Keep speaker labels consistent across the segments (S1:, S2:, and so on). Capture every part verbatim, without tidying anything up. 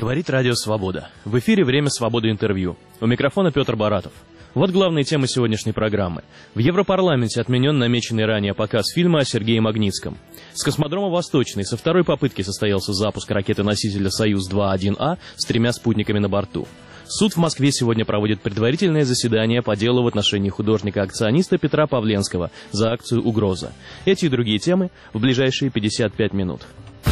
S1: Говорит Радио Свобода. В эфире «Время свободы интервью». У микрофона Петр Баратов. Вот главные темы сегодняшней программы. В Европарламенте отменен намеченный ранее показ фильма о Сергее Магнитском. С космодрома «Восточный» со второй попытки состоялся запуск ракеты-носителя «Союз-два один А» с тремя спутниками на борту. Суд в Москве сегодня проводит предварительное заседание по делу в отношении художника-акциониста Петра Павленского за акцию «Угроза». Эти и другие темы в ближайшие пятьдесят пять минут.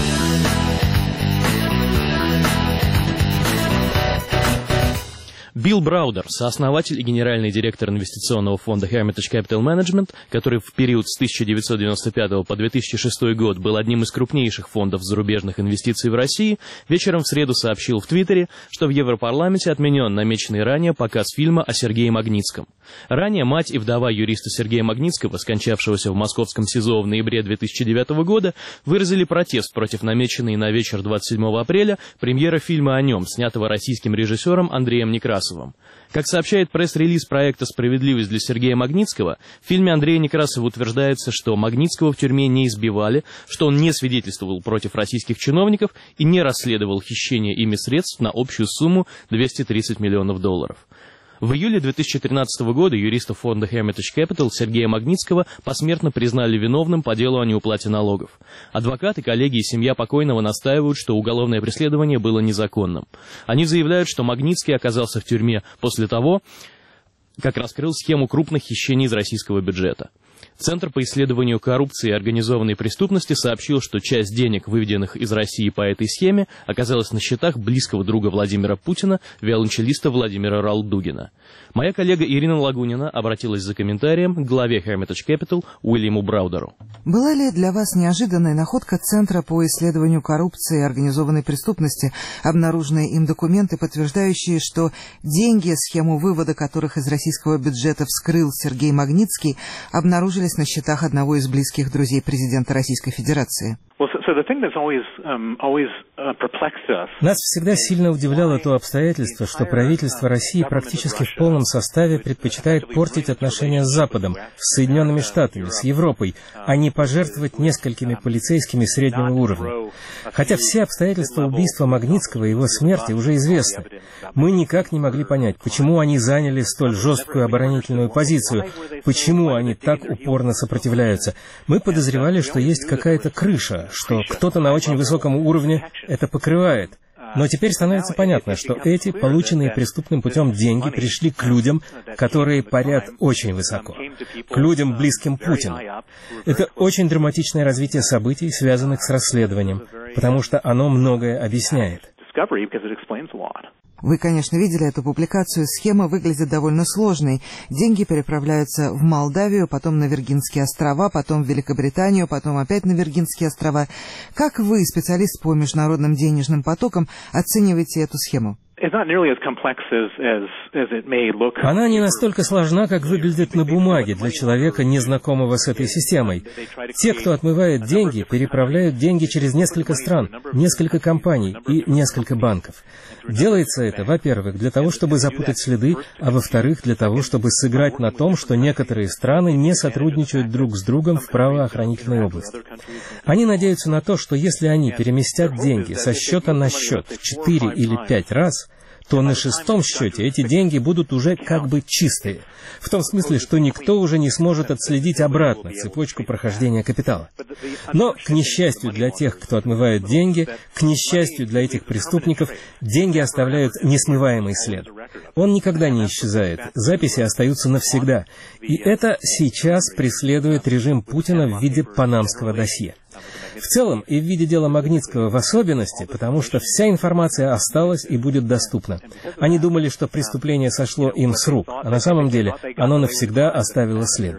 S1: Билл Браудер, сооснователь и генеральный директор инвестиционного фонда Hermitage Capital Management, который в период с тысяча девятьсот девяносто пятого по две тысячи шестой год был одним из крупнейших фондов зарубежных инвестиций в России, вечером в среду сообщил в Твиттере, что в Европарламенте отменен намеченный ранее показ фильма о Сергее Магнитском. Ранее мать и вдова юриста Сергея Магнитского, скончавшегося в московском СИЗО в ноябре две тысячи девятого года, выразили протест против намеченной на вечер двадцать седьмого апреля премьеры фильма о нем, снятого российским режиссером Андреем Некрасовым. Как сообщает пресс-релиз проекта «Справедливость для Сергея Магнитского», в фильме Андрея Некрасова утверждается, что Магнитского в тюрьме не избивали, что он не свидетельствовал против российских чиновников и не расследовал хищение ими средств на общую сумму двести тридцать миллионов долларов. В июле две тысячи тринадцатого года юристов фонда Hermitage Capital Сергея Магнитского посмертно признали виновным по делу о неуплате налогов. Адвокаты, коллеги и семья покойного настаивают, что уголовное преследование было незаконным. Они заявляют, что Магнитский оказался в тюрьме после того, как раскрыл схему крупных хищений из российского бюджета. Центр по исследованию коррупции и организованной преступности сообщил, что часть денег, выведенных из России по этой схеме, оказалась на счетах близкого друга Владимира Путина, виолончелиста Владимира Ралдугина. Моя коллега Ирина Лагунина обратилась за комментарием к главе Hermitage Capital Уильяму Браудеру.
S2: Была ли для вас неожиданная находка Центра по исследованию коррупции и организованной преступности, обнаруженные им документы, подтверждающие, что деньги, схему вывода которых из российского бюджета вскрыл Сергей Магнитский, обнаружились на счетах одного из близких друзей президента Российской Федерации?
S3: Нас всегда сильно удивляло то обстоятельство, что правительство России практически в полном составе предпочитает портить отношения с Западом, с Соединенными Штатами, с Европой, а не пожертвовать несколькими полицейскими среднего уровня. Хотя все обстоятельства убийства Магнитского и его смерти уже известны. Мы никак не могли понять, почему они заняли столь жесткую оборонительную позицию, почему они так упорно сопротивляются. Мы подозревали, что есть какая-то крыша, что кто-то на очень высоком уровне это покрывает. Но теперь становится понятно, что эти, полученные преступным путем деньги, пришли к людям, которые парят очень высоко, к людям, близким Путину. Это очень драматичное развитие событий, связанных с расследованием, потому что оно многое объясняет.
S2: Вы, конечно, видели эту публикацию. Схема выглядит довольно сложной. Деньги переправляются в Молдавию, потом на Виргинские острова, потом в Великобританию, потом опять на Виргинские острова. Как вы, специалист по международным денежным потокам, оцениваете эту схему?
S3: Она не настолько сложна, как выглядит на бумаге для человека, незнакомого с этой системой. Те, кто отмывает деньги, переправляют деньги через несколько стран, несколько компаний и несколько банков. Делается это, во-первых, для того, чтобы запутать следы, а во-вторых, для того, чтобы сыграть на том, что некоторые страны не сотрудничают друг с другом в правоохранительной области. Они надеются на то, что если они переместят деньги со счета на счет в четыре или пять раз, то на шестом счете эти деньги будут уже как бы чистые. В том смысле, что никто уже не сможет отследить обратно цепочку прохождения капитала. Но, к несчастью для тех, кто отмывает деньги, к несчастью для этих преступников, деньги оставляют несмываемый след. Он никогда не исчезает, записи остаются навсегда. И это сейчас преследует режим Путина в виде панамского досье. В целом и в виде дела Магнитского в особенности, потому что вся информация осталась и будет доступна. Они думали, что преступление сошло им с рук, а на самом деле оно навсегда оставило след.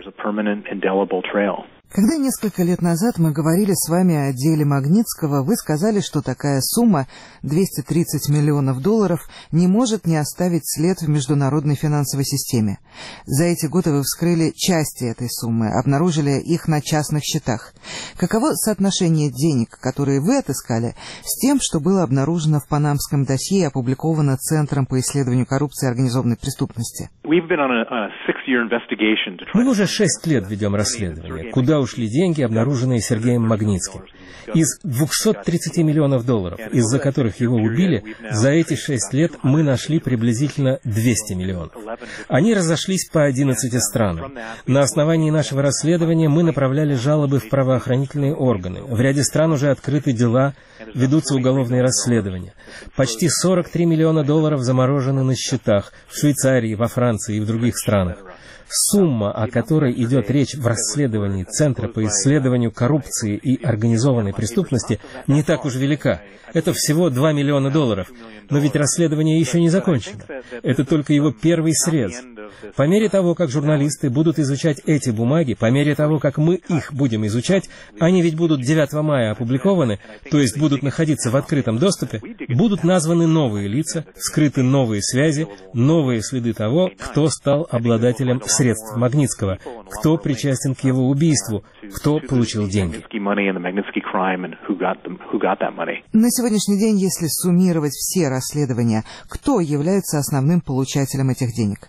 S2: Когда несколько лет назад мы говорили с вами о деле Магнитского, вы сказали, что такая сумма, двести тридцать миллионов долларов, не может не оставить след в международной финансовой системе. За эти годы вы вскрыли части этой суммы, обнаружили их на частных счетах. Каково соотношение денег, которые вы отыскали, с тем, что было обнаружено в панамском досье и опубликовано Центром по исследованию коррупции и организованной преступности?
S3: Мы уже шесть лет ведем расследование. куда ушли деньги, обнаруженные Сергеем Магнитским. Из двухсот тридцати миллионов долларов, из-за которых его убили, за эти шесть лет мы нашли приблизительно двести миллионов. Они разошлись по одиннадцати странам. На основании нашего расследования мы направляли жалобы в правоохранительные органы. В ряде стран уже открыты дела, ведутся уголовные расследования. Почти сорок три миллиона долларов заморожены на счетах в Швейцарии, во Франции и в других странах. Сумма, о которой идет речь в расследовании Центра по исследованию коррупции и организованной преступности, не так уж велика. Это всего два миллиона долларов. Но ведь расследование еще не закончено. Это только его первый срез. По мере того, как журналисты будут изучать эти бумаги, по мере того, как мы их будем изучать, они ведь будут девятого мая опубликованы, то есть будут находиться в открытом доступе, будут названы новые лица, вскрыты новые связи, новые следы того, кто стал обладателем средств Магнитского, кто причастен к его убийству, кто получил деньги.
S2: На сегодняшний день, если суммировать все расследования, кто является основным получателем этих денег?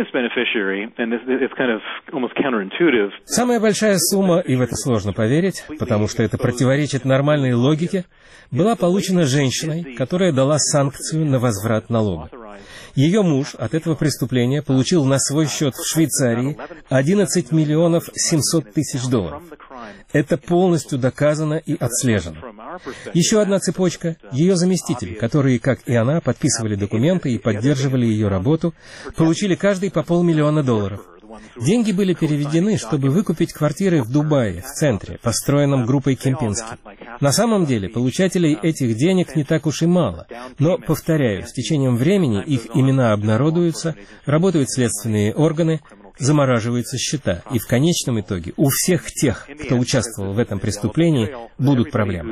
S3: Самая большая сумма, и в это сложно поверить, потому что это противоречит нормальной логике, была получена женщиной, которая дала санкцию на возврат налога. Ее муж от этого преступления получил на свой счет в Швейцарии одиннадцать миллионов семьсот тысяч долларов. Это полностью доказано и отслежено. Еще одна цепочка. Ее заместители, которые, как и она, подписывали документы и поддерживали ее работу, получили каждый по полмиллиона долларов. Деньги были переведены, чтобы выкупить квартиры в Дубае, в центре, построенном группой Кемпински. На самом деле, получателей этих денег не так уж и мало. Но, повторяю, с течением времени их имена обнародуются, работают следственные органы, замораживаются счета, и в конечном итоге у всех тех, кто участвовал в этом преступлении, будут проблемы.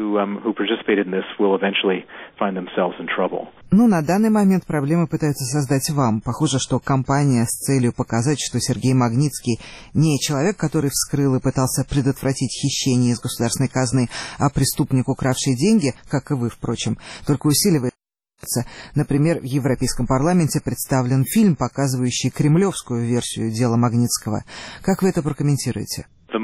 S2: Ну, на данный момент проблемы пытаются создать вам. Похоже, что компания с целью показать, что Сергей Магнитский не человек, который вскрыл и пытался предотвратить хищение из государственной казны, а преступник, укравший деньги, как и вы, впрочем, только усиливает. Например, в Европейском парламенте представлен фильм, показывающий кремлевскую версию дела Магнитского. Как вы это прокомментируете?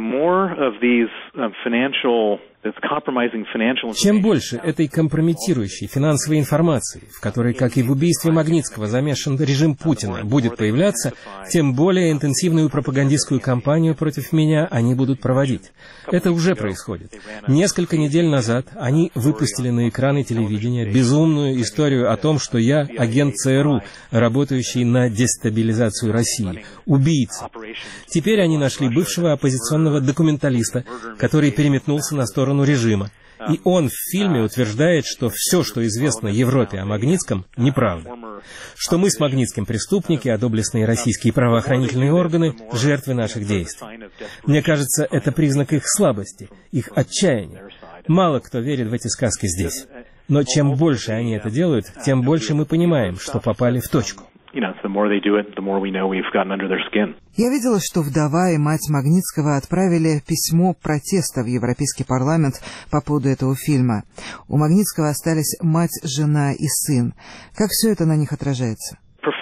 S3: Чем больше этой компрометирующей финансовой информации, в которой, как и в убийстве Магнитского, замешан режим Путина, будет появляться, тем более интенсивную пропагандистскую кампанию против меня они будут проводить. Это уже происходит. Несколько недель назад они выпустили на экраны телевидения безумную историю о том, что я агент ЦРУ, работающий на дестабилизацию России, убийца. Теперь они нашли бывшего оппозиционного документалиста, который переметнулся на сторону режима. И он в фильме утверждает, что все, что известно Европе о Магнитском, неправда. Что мы с Магнитским преступники, а доблестные российские правоохранительные органы — жертвы наших действий. Мне кажется, это признак их слабости, их отчаяния. Мало кто верит в эти сказки здесь. Но чем больше они это делают, тем больше мы понимаем, что попали в точку.
S2: Я видела, что вдова и мать Магнитского отправили письмо протеста в Европейский парламент по поводу этого фильма. У Магнитского остались мать, жена и сын. Как все это на них отражается?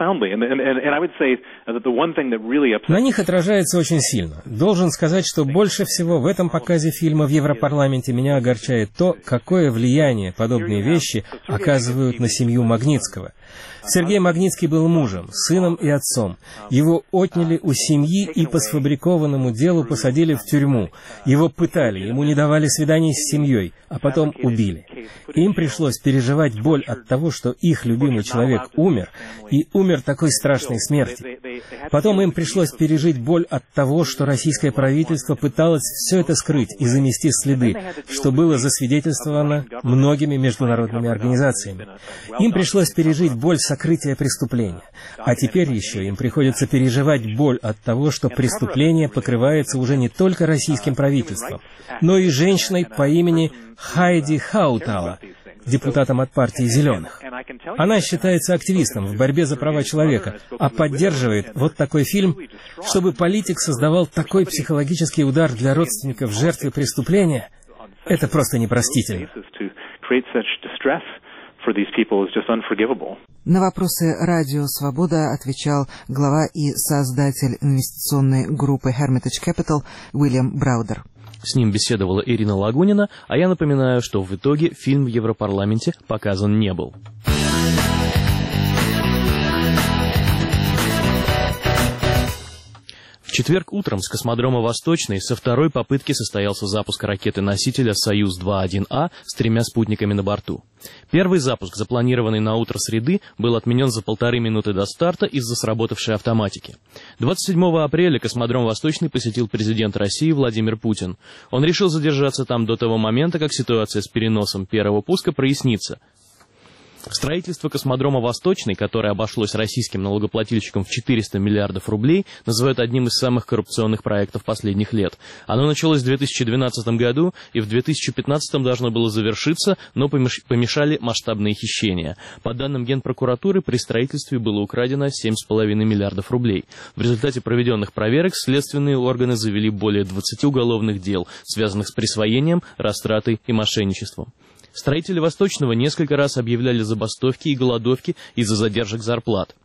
S3: На них отражается очень сильно. Должен сказать, что больше всего в этом показе фильма в Европарламенте меня огорчает то, какое влияние подобные вещи оказывают на семью Магнитского. Сергей Магнитский был мужем, сыном и отцом. Его отняли у семьи и по сфабрикованному делу посадили в тюрьму. Его пытали, ему не давали свиданий с семьей, а потом убили. Им пришлось переживать боль от того, что их любимый человек умер, и умер такой страшной смерти. Потом им пришлось пережить боль от того, что российское правительство пыталось все это скрыть и замести следы, что было засвидетельствовано многими международными организациями. Им пришлось пережить боль сокрытия преступления. А теперь еще им приходится переживать боль от того, что преступление покрывается уже не только российским правительством, но и женщиной по имени Хайди Хаутала, депутатом от партии «Зеленых». Она считается активистом в борьбе за права человека, а поддерживает вот такой фильм, чтобы политик создавал такой психологический удар для родственников жертвы преступления. Это просто непростительно.
S2: На вопросы «Радио Свобода» отвечал глава и создатель инвестиционной группы Hermitage Capital Уильям Браудер.
S1: С ним беседовала Ирина Лагунина, а я напоминаю, что в итоге фильм в Европарламенте показан не был. В четверг утром с космодрома «Восточный» со второй попытки состоялся запуск ракеты-носителя «Союз-два один А» с тремя спутниками на борту. Первый запуск, запланированный на утро среды, был отменен за полторы минуты до старта из-за сработавшей автоматики. двадцать седьмого апреля космодром «Восточный» посетил президент России Владимир Путин. Он решил задержаться там до того момента, как ситуация с переносом первого пуска прояснится. Строительство космодрома «Восточный», которое обошлось российским налогоплательщикам в четыреста миллиардов рублей, называют одним из самых коррупционных проектов последних лет. Оно началось в две тысячи двенадцатом году и в две тысячи пятнадцатом должно было завершиться, но помешали масштабные хищения. По данным Генпрокуратуры, при строительстве было украдено семь с половиной миллиардов рублей. В результате проведенных проверок следственные органы завели более двадцати уголовных дел, связанных с присвоением, растратой и мошенничеством. Строители «Восточного» несколько раз объявляли забастовки и голодовки из-за задержек зарплат.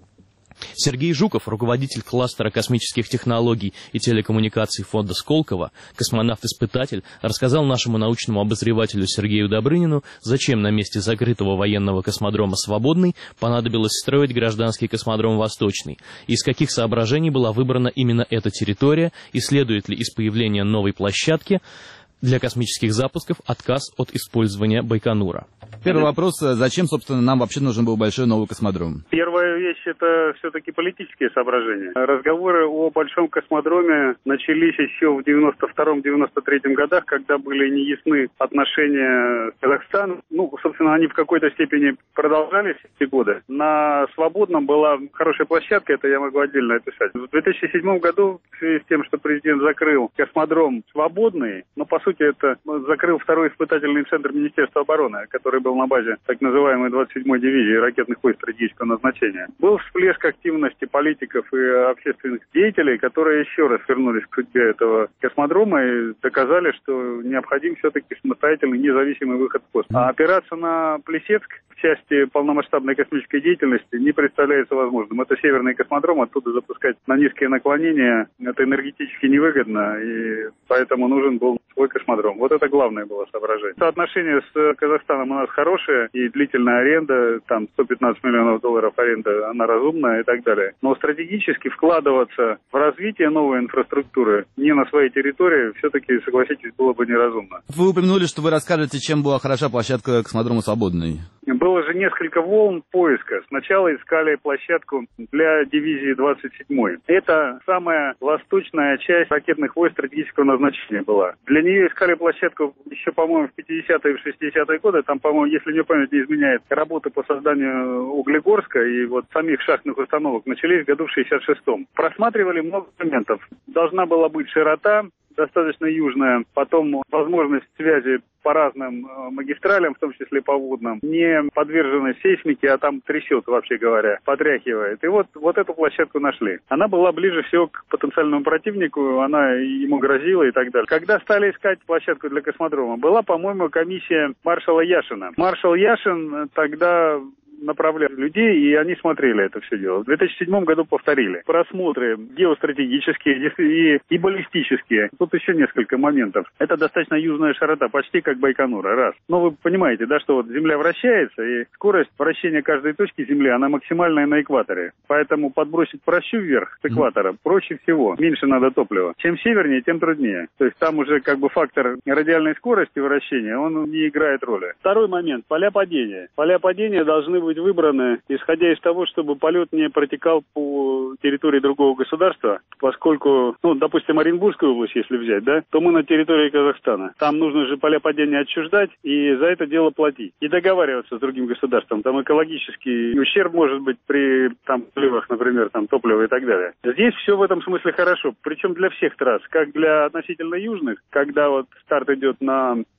S1: Сергей Жуков, руководитель кластера космических технологий и телекоммуникаций фонда Сколково, космонавт-испытатель, рассказал нашему научному обозревателю Сергею Добрынину, зачем на месте закрытого военного космодрома «Свободный» понадобилось строить гражданский космодром «Восточный», и из каких соображений была выбрана именно эта территория, и следует ли из появления новой площадки для космических запусков отказ от использования Байконура.
S4: Первый вопрос, зачем, собственно, нам вообще нужен был большой новый космодром?
S5: Первая вещь – это все-таки политические соображения. Разговоры о большом космодроме начались еще в девяносто втором — девяносто третьем годах, когда были неясны отношения с Казахстаном. Ну, собственно, они в какой-то степени продолжались эти годы. На «Свободном» была хорошая площадка, это я могу отдельно описать. В две тысячи седьмом году, в связи с тем, что президент закрыл космодром «Свободный», но, по сути, это закрыл второй испытательный центр Министерства обороны, который был на базе так называемой двадцать седьмой дивизии ракетных войск стратегического назначения. Был всплеск активности политиков и общественных деятелей, которые еще раз вернулись к судьбе этого космодрома и доказали, что необходим все-таки самостоятельный независимый выход в космос. А опираться на Плесецк в части полномасштабной космической деятельности не представляется возможным. Это северный космодром, оттуда запускать на низкие наклонения это энергетически невыгодно, и поэтому нужен был свой космодром. Вот это главное было соображение. Отношения с Казахстаном у нас хорошие, и длительная аренда, там сто пятнадцать миллионов долларов аренда, она разумная и так далее. Но стратегически вкладываться в развитие новой инфраструктуры не на своей территории, все-таки, согласитесь, было бы неразумно.
S4: Вы упомянули, что вы расскажете, чем была хороша площадка космодрома «Свободный».
S5: Было же несколько волн поиска. Сначала искали площадку для дивизии двадцать седьмой. Это самая восточная часть ракетных войск стратегического назначения была. Для нее искали площадку еще, по-моему, в пятидесятые и в шестидесятые годы. Там, по-моему, если мне память не изменяет, работы по созданию Углегорска и вот самих шахтных установок начались в году в шестьдесят шестом. Просматривали много моментов. Должна была быть широта, достаточно южная, потом возможность связи по разным магистралям, в том числе по водным, не подвержены сейсмике, а там трясет, вообще говоря, потряхивает. И вот, вот эту площадку нашли. Она была ближе всего к потенциальному противнику, она ему грозила и так далее. Когда стали искать площадку для космодрома, была, по-моему, комиссия маршала Яшина. Маршал Яшин тогда направляли людей, и они смотрели это все дело. В две тысячи седьмом году повторили. Просмотры геостратегические и, и баллистические. Тут еще несколько моментов. Это достаточно южная широта, почти как Байконура, раз. Но вы понимаете, да, что вот Земля вращается, и скорость вращения каждой точки Земли, она максимальная на экваторе. Поэтому подбросить прощу вверх с экватора проще всего. Меньше надо топлива. Чем севернее, тем труднее. То есть там уже как бы фактор радиальной скорости вращения, он не играет роли. Второй момент. Поля падения. Поля падения должны быть выбраны, исходя из того, чтобы полет не протекал по территории другого государства, поскольку, ну, допустим, Оренбургскую область, если взять, да, то мы на территории Казахстана. Там нужно же поля падения отчуждать и за это дело платить. И договариваться с другим государством. Там экологический ущерб может быть при там сливах, например, там топлива и так далее. Здесь все в этом смысле хорошо. Причем для всех трасс, как для относительно южных, когда вот старт идет на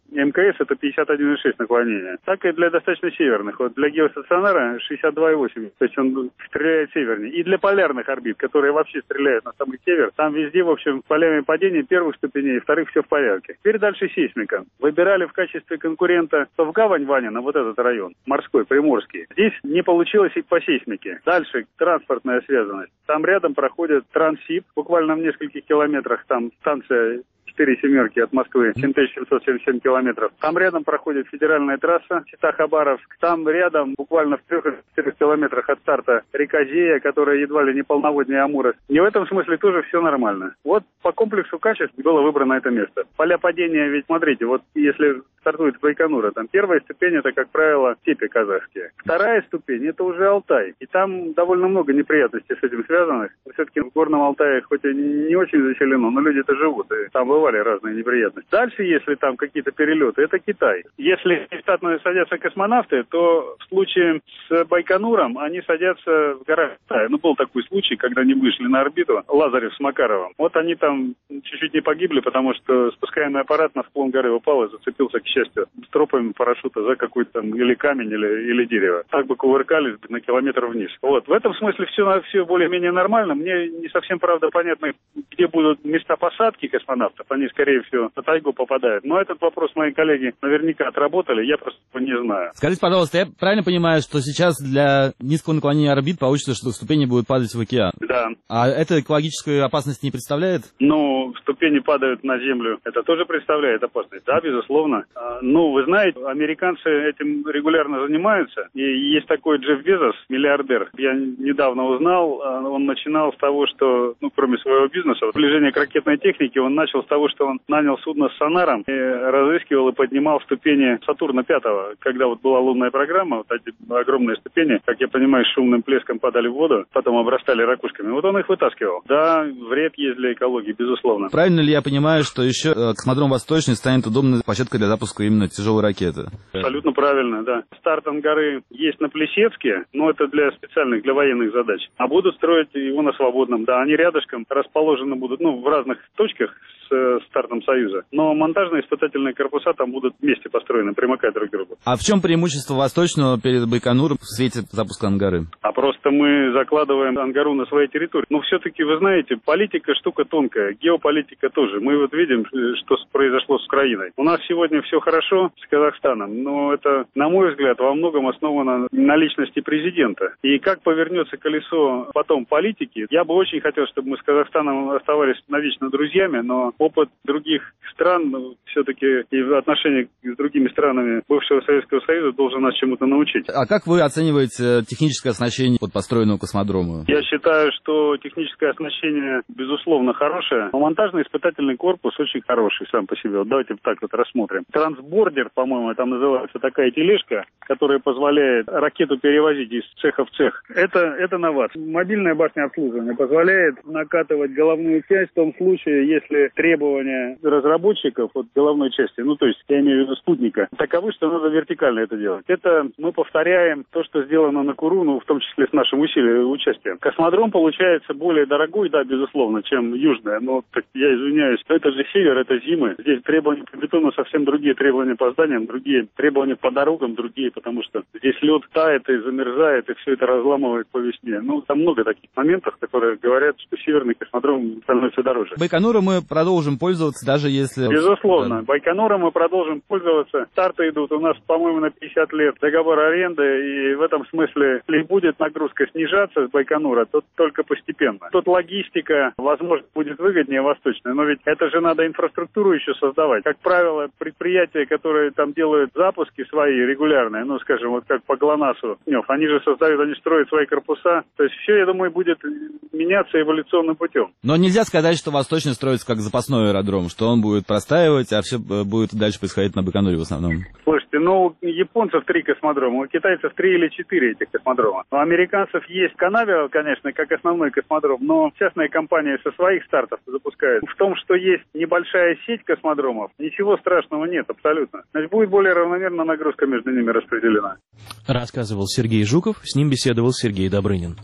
S5: эм ка эс это пятьдесят один и шесть наклонения, так и для достаточно северных. Вот для геостационара шестьдесят два и восемь, то есть он стреляет севернее. И для полярных орбит, которые вообще стреляют на самый север, там везде, в общем, полями падения первых ступеней, вторых все в порядке. Теперь дальше сейсмика. Выбирали в качестве конкурента Совгавань, Ванина, вот этот район, морской, приморский. Здесь не получилось и по сейсмике. Дальше транспортная связанность. Там рядом проходит Транссиб, буквально в нескольких километрах, там станция четыре семерки от Москвы, семь тысяч семьсот семьдесят семь километров. Там рядом проходит федеральная трасса Чита-Хабаровск. Там рядом, буквально в трех-четырех километрах от старта, река Зея, которая едва ли не полноводнее Амура. И в этом смысле тоже все нормально. Вот по комплексу качеств было выбрано это место. Поля падения, ведь смотрите, вот если стартует с Байконура, там первая ступень это, как правило, степи казахские. Вторая ступень это уже Алтай. И там довольно много неприятностей с этим связанных. Все-таки в Горном Алтае хоть и не очень заселено, но люди-то живут. И там бывали разные неприятности. Дальше, если там какие-то перелеты, это Китай. Если штатно садятся космонавты, то в случае с Байконуром они садятся в горах Китая. Ну, был такой случай, когда они вышли на орбиту, Лазарев с Макаровым. Вот они там чуть-чуть не погибли, потому что спускаемый аппарат на склон горы упал и зацепился, к счастью, стропами парашюта за какой-то там или камень, или, или дерево. Так бы кувыркались на километр вниз. Вот. В этом смысле все, все более-менее нормально. Мне не совсем, правда, понятно, где будут места посадки космонавтов. Они, скорее всего, на тайгу попадают. Но этот вопрос мои коллеги наверняка отработали, я просто не знаю.
S4: Скажите, пожалуйста, я правильно понимаю, что сейчас для низкого наклонения орбит получится, что ступени будут падать в океан?
S5: Да.
S4: А это экологическую опасность не представляет?
S5: Ну, ступени падают на Землю. Это тоже представляет опасность? Да, безусловно. Ну, вы знаете, американцы этим регулярно занимаются. И есть такой Джефф Безос, миллиардер. Я недавно узнал, он начинал с того, что, ну, кроме своего бизнеса, приближение к ракетной технике, он начал с того, что он нанял судно с сонаром и разыскивал и поднимал ступени Сатурна пятого. Когда вот была лунная программа, вот эти огромные ступени, как я понимаю, с шумным плеском падали в воду, потом обрастали ракушками. Вот он их вытаскивал. Да, вред есть для экологии, безусловно.
S4: Правильно ли я понимаю, что еще космодром Восточный станет удобной площадкой для запуска именно тяжелой ракеты?
S5: Абсолютно правильно, да. Старт Ангары есть на Плесецке, но это для специальных, для военных задач. А будут строить его на Свободном. Да, они рядышком расположены будут, ну, в разных точках с стартом Союза. Но монтажные испытательные корпуса там будут вместе построены, примыкать друг к другу.
S4: А в чем преимущество Восточного перед Байконуром в свете запуска Ангары?
S5: А просто мы закладываем Ангару на своей территории. Но все-таки, вы знаете, политика штука тонкая, геополитика тоже. Мы вот видим, что произошло с Украиной. У нас сегодня все хорошо с Казахстаном, но это, на мой взгляд, во многом основано на личности президента. И как повернется колесо потом политики, я бы очень хотел, чтобы мы с Казахстаном оставались навечно друзьями, но опыт других стран, ну, все-таки и в отношении с другими странами бывшего Советского Союза должен нас чему-то научить.
S4: А как вы оцениваете техническое оснащение под построенного космодрома?
S5: Я считаю, что техническое оснащение, безусловно, хорошее, но монтажный испытательный корпус очень хороший сам по себе. Вот давайте так вот рассмотрим. Трансбордер, по-моему, там называется такая тележка, которая позволяет ракету перевозить из цеха в цех. Это, это новация. Мобильная башня обслуживания позволяет накатывать головную часть в том случае, если требования разработчиков от головной части, ну то есть я имею в виду спутника, таковы, что надо вертикально это делать. Это мы повторяем то, что сделано на Куру, ну в том числе с нашим усилием, участием. Космодром получается более дорогой, да, безусловно, чем южная, но так, я извиняюсь, это же север, это зимы. Здесь требования по бетону совсем другие требования по зданиям, другие требования по дорогам, другие, потому что здесь лед тает и замерзает, и все это разламывает по весне. Ну, там много таких моментов, которые говорят, что северный космодром становится дороже.
S4: Байконуром мы продолжим пользоваться, даже если...
S5: Безусловно. Байконуром мы продолжим пользоваться. Старты идут у нас, по-моему, на пятьдесят лет договор аренды, и в этом смысле, если будет нагрузка снижаться с Байконура, то только постепенно. Тут логистика, возможно, будет выгоднее восточная, но ведь это же надо инфраструктуру еще создавать. Как правило, предприятия, которые там делают запуски свои регулярные, ну, скажем, вот как по ГЛОНАССу, они же создают, они строят свои корпуса. То есть все, я думаю, будет меняться эволюционным путем.
S4: Но нельзя сказать, что Восточный строится как запасной аэродром, что он будет простаивать, а все будет дальше происходить на Байконуре в основном.
S5: Слушайте, ну, у японцев три космодрома, у китайцев три или четыре этих космодрома. У американцев есть Канавио, конечно, как основной космодром, но частные компании со своих стартов запускают. В том, что есть небольшая сеть космодромов, ничего страшного нет, абсолютно. Значит, будет более равномерно нагрузка между ними распределена.
S1: Рассказывал Сергей Жуков, с ним беседовал Сергей Добрынин.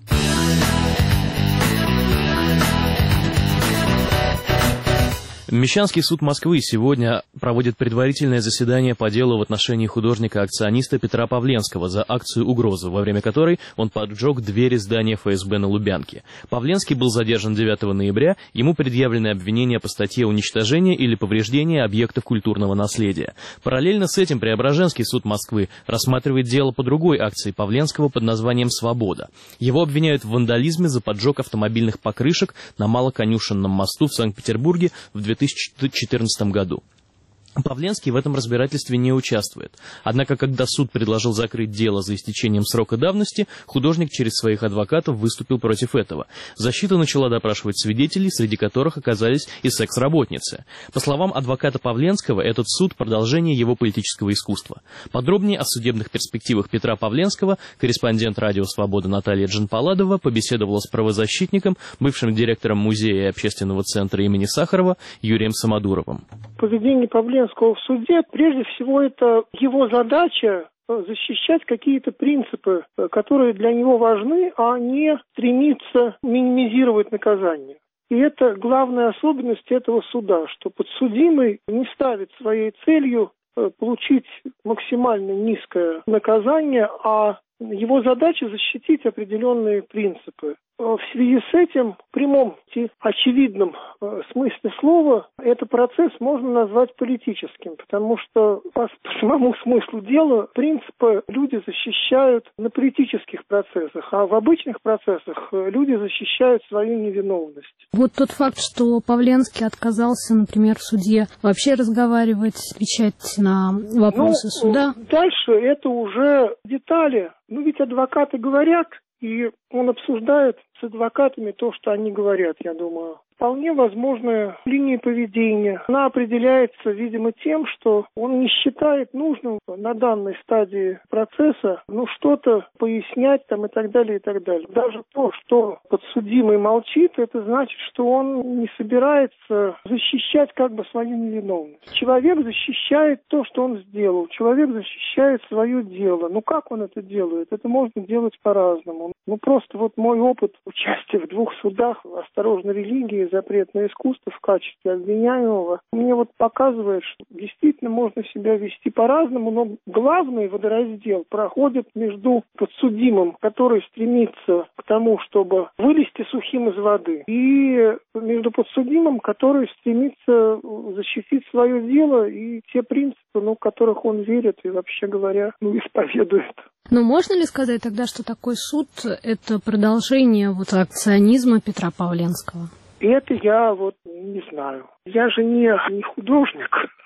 S1: Мещанский суд Москвы сегодня проводит предварительное заседание по делу в отношении художника-акциониста Петра Павленского за акцию «Угроза», во время которой он поджег двери здания эф эс бэ на Лубянке. Павленский был задержан девятого ноября, ему предъявлены обвинения по статье «Уничтожение или повреждение объектов культурного наследия». Параллельно с этим Преображенский суд Москвы рассматривает дело по другой акции Павленского под названием «Свобода». Его обвиняют в вандализме за поджог автомобильных покрышек на Малоконюшенном мосту в Санкт-Петербурге в две тысячи четырнадцатом году. Павленский в этом разбирательстве не участвует. Однако, когда суд предложил закрыть дело за истечением срока давности, художник через своих адвокатов выступил против этого. Защита начала допрашивать свидетелей, среди которых оказались и секс-работницы. По словам адвоката Павленского, этот суд – продолжение его политического искусства. Подробнее о судебных перспективах Петра Павленского корреспондент «Радио Свобода» Наталья Джанпаладова побеседовала с правозащитником, бывшим директором музея и общественного центра имени Сахарова Юрием Самодуровым.
S6: Поведение Павленского в суде, прежде всего, это его задача защищать какие-то принципы, которые для него важны, а не стремиться минимизировать наказание. И это главная особенность этого суда, что подсудимый не ставит своей целью получить максимально низкое наказание, а его задача защитить определенные принципы. В связи с этим, в прямом и очевидном смысле слова, этот процесс можно назвать политическим, потому что по самому смыслу дела принципы люди защищают на политических процессах, а в обычных процессах люди защищают свою невиновность.
S7: Вот тот факт, что Павленский отказался, например, в суде вообще разговаривать, отвечать на вопросы ну, суда.
S6: Дальше это уже детали. Ну ведь адвокаты говорят, и он обсуждает с адвокатами то, что они говорят, я думаю. Вполне возможная линия поведения. Она определяется, видимо, тем, что он не считает нужным на данной стадии процесса ну, что-то пояснять там, и так далее, и так далее. Даже то, что подсудимый молчит, это значит, что он не собирается защищать как бы свою невиновность. Человек защищает то, что он сделал. Человек защищает свое дело. Ну как он это делает? Это можно делать по-разному. Ну просто вот мой опыт участия в двух судах «Осторожно, религия» и «Запрет на искусство» в качестве обвиняемого мне вот показывает, что действительно можно себя вести по-разному, но главный водораздел проходит между подсудимым, который стремится к тому, чтобы вылезти сухим из воды, и между подсудимым, который стремится защитить свое дело и те принципы, ну, в которых он верит и, вообще говоря, ну, исповедует.
S7: Но можно ли сказать тогда, что такой суд – это продолжение вот акционизма Петра Павленского?
S6: Это я вот не знаю. Я же не, не художник,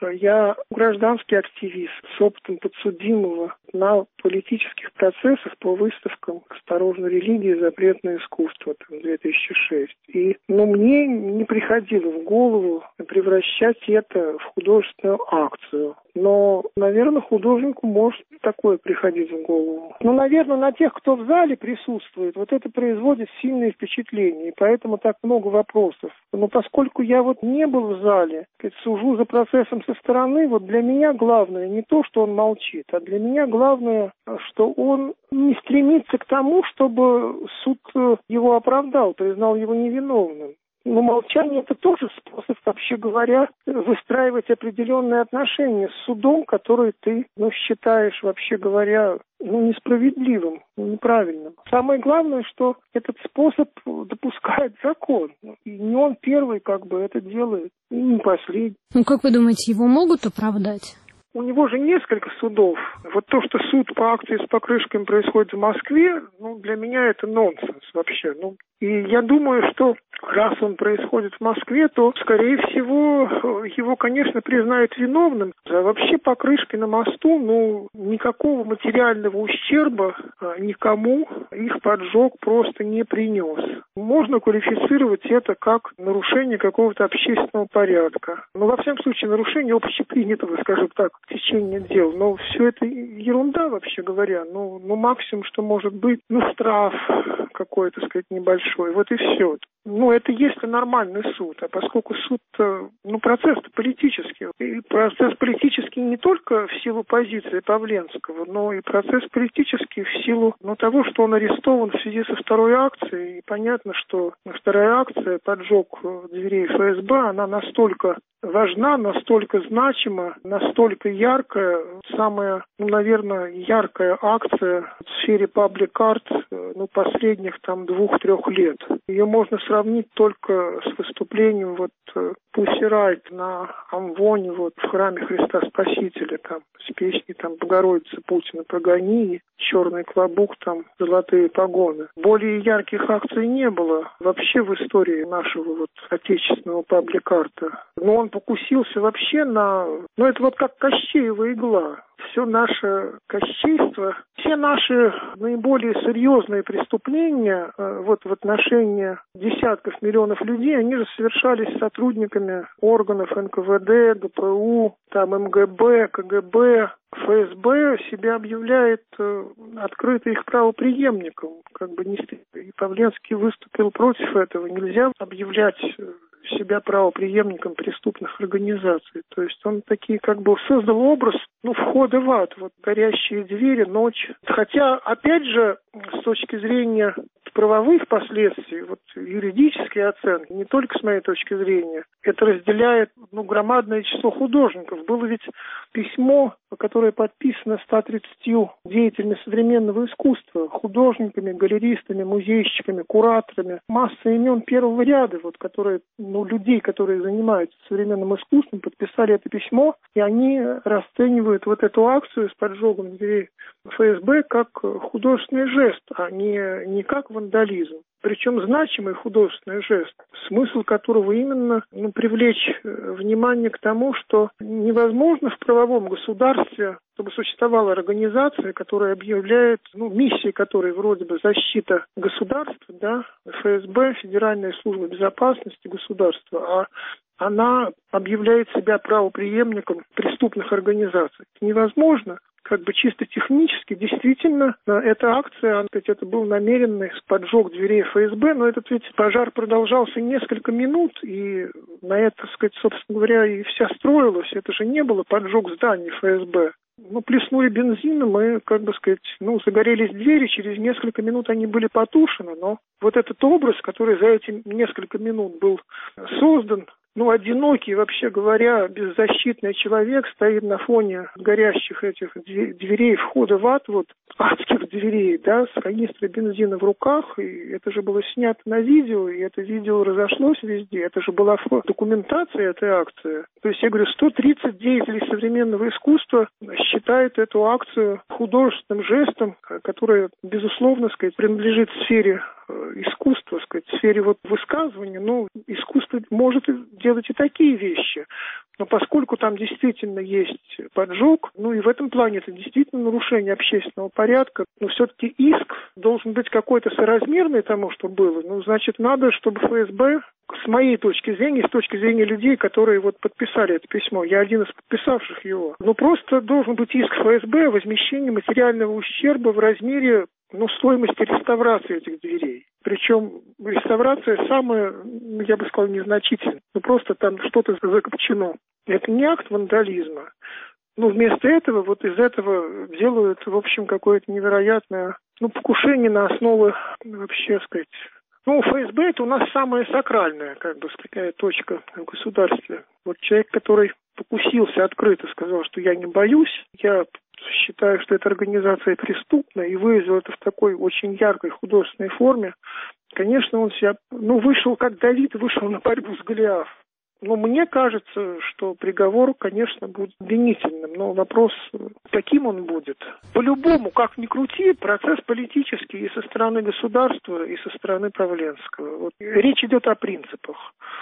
S6: я гражданский активист с опытом подсудимого на политических процессах по выставкам «Осторожно, религия. Запрет на искусство» две тысячи шестого. И ну, мне не приходило в голову превращать это в художественную акцию. Но, наверное, художнику может такое приходить в голову. Но, наверное, на тех, кто в зале присутствует, вот это производит сильное впечатление, и поэтому так много вопросов. Но поскольку я вот не был в зале, сужу за процессом со стороны, вот для меня главное не то, что он молчит, а для меня главное, что он не стремится к тому, чтобы суд его оправдал, признал его невиновным. Но молчание – это тоже способ, вообще говоря, выстраивать определенные отношения с судом, который ты, ну, считаешь, вообще говоря, ну, несправедливым, неправильным. Самое главное, что этот способ допускает закон. И не он первый, как бы, это делает, и не последний.
S7: Ну, как вы думаете, его могут оправдать?
S6: У него же несколько судов. Вот то, что суд по акции с покрышками происходит в Москве, ну, для меня это нонсенс вообще. Ну, и я думаю, что раз он происходит в Москве, то, скорее всего, его, конечно, признают виновным. А вообще покрышки на мосту, ну, никакого материального ущерба никому их поджог просто не принес. Можно квалифицировать это как нарушение какого-то общественного порядка. Ну, во всяком случае, нарушение общепринятого, скажем так, течения дел. Но все это ерунда, вообще говоря. Ну, ну максимум, что может быть, ну, штраф какой-то, так сказать, небольшой. Вот и все. Ну, это если нормальный суд, а поскольку суд, ну, процесс-то политический. И процесс политический не только в силу позиции Павленского, но и процесс политический в силу, ну, того, что он арестован в связи со второй акцией. И понятно, что вторая акция, поджог дверей эф эс бэ, она настолько важна, настолько значима, настолько яркая. Самая, ну, наверное, яркая акция в сфере паблик-арт, ну, последних там двух-трех лет. Ее можно сравнить только с выступлением вот Пусси Райт на Амвоне, вот в храме Христа Спасителя, там, с песней там «Богородица Путина прогони», «Черный клобук», там, «Золотые погоны». Более ярких акций не было вообще в истории нашего вот отечественного паблик-арта. Но он покусился вообще на... Ну, это вот как Кощеева игла. Все наше кощейство, все наши наиболее серьезные преступления э, вот в отношении десятков миллионов людей, они же совершались сотрудниками органов эн ка вэ дэ, гэ пэ у, там эм гэ бэ, ка гэ бэ. эф эс бэ себя объявляет э, открыто их правопреемником. Как бы не... И Павленский выступил против этого. Нельзя объявлять себя правопреемником преступных организаций. То есть он такие как бы создал образ, ну, входа в ад, вот горящие двери, ночь. Хотя, опять же, с точки зрения правовых последствий, вот юридические оценки, не только с моей точки зрения, это разделяет, ну, громадное число художников. Было ведь письмо, которое подписано ста тридцатью деятелями современного искусства, художниками, галеристами, музейщиками, кураторами, масса имен первого ряда, вот, которые, ну, людей, которые занимаются современным искусством, подписали это письмо, и они расценивают вот эту акцию с поджогом дверей эф эс бэ как художественный жест, а не, не как вандализм. Причем значимый художественный жест, смысл которого именно, ну, привлечь внимание к тому, что невозможно в правовом государстве, чтобы существовала организация, которая объявляет, ну, миссией которой вроде бы защита государства, да, эф эс бэ, Федеральная служба безопасности государства, а она объявляет себя правопреемником преступных организаций. Невозможно. Как бы чисто технически, действительно, эта акция, это был намеренный поджог дверей эф эс бэ, но этот ведь пожар продолжался несколько минут, и на это, так сказать, собственно говоря, и вся строилась. Это же не было поджог зданий эф эс бэ. Ну, плеснули бензином, и, как бы сказать, ну, загорелись двери, через несколько минут они были потушены, но вот этот образ, который за эти несколько минут был создан, ну, одинокий, вообще говоря, беззащитный человек стоит на фоне горящих этих дверей входа в ад, вот, адских дверей, да, с канистрой бензина в руках, и это же было снято на видео, и это видео разошлось везде, это же была документация этой акции. То есть, я говорю, сто тридцать деятелей современного искусства считают эту акцию художественным жестом, который, безусловно, сказать, принадлежит сфере искусства, сказать, в сфере вот высказывания. Ну, искусство может делать и такие вещи. Но поскольку там действительно есть поджог, ну и в этом плане это действительно нарушение общественного порядка, но все-таки иск должен быть какой-то соразмерный тому, что было. Ну, значит, надо, чтобы эф эс бэ, с моей точки зрения, с точки зрения людей, которые вот подписали это письмо, я один из подписавших его, ну просто должен быть иск эф эс бэ о возмещении материального ущерба в размере, ну, стоимости реставрации этих дверей. Причем реставрация самая, я бы сказал, незначительная. Ну, просто там что-то закопчено. Это не акт вандализма. Но вместо этого, вот из этого делают, в общем, какое-то невероятное, ну, покушение на основы, вообще, сказать. Ну, эф эс бэ это у нас самая сакральная, как бы, такая точка в государстве. Вот человек, который покусился открыто, сказал, что я не боюсь, я считаю, что эта организация преступная, и выразил это в такой очень яркой художественной форме. Конечно, он себя, ну, вышел, как Давид, вышел на борьбу с Голиафом. Но мне кажется, что приговор, конечно, будет обвинительным, но вопрос, каким он будет. По-любому, как ни крути, процесс политический и со стороны государства, и со стороны Павленского. Вот. Речь идет о принципах.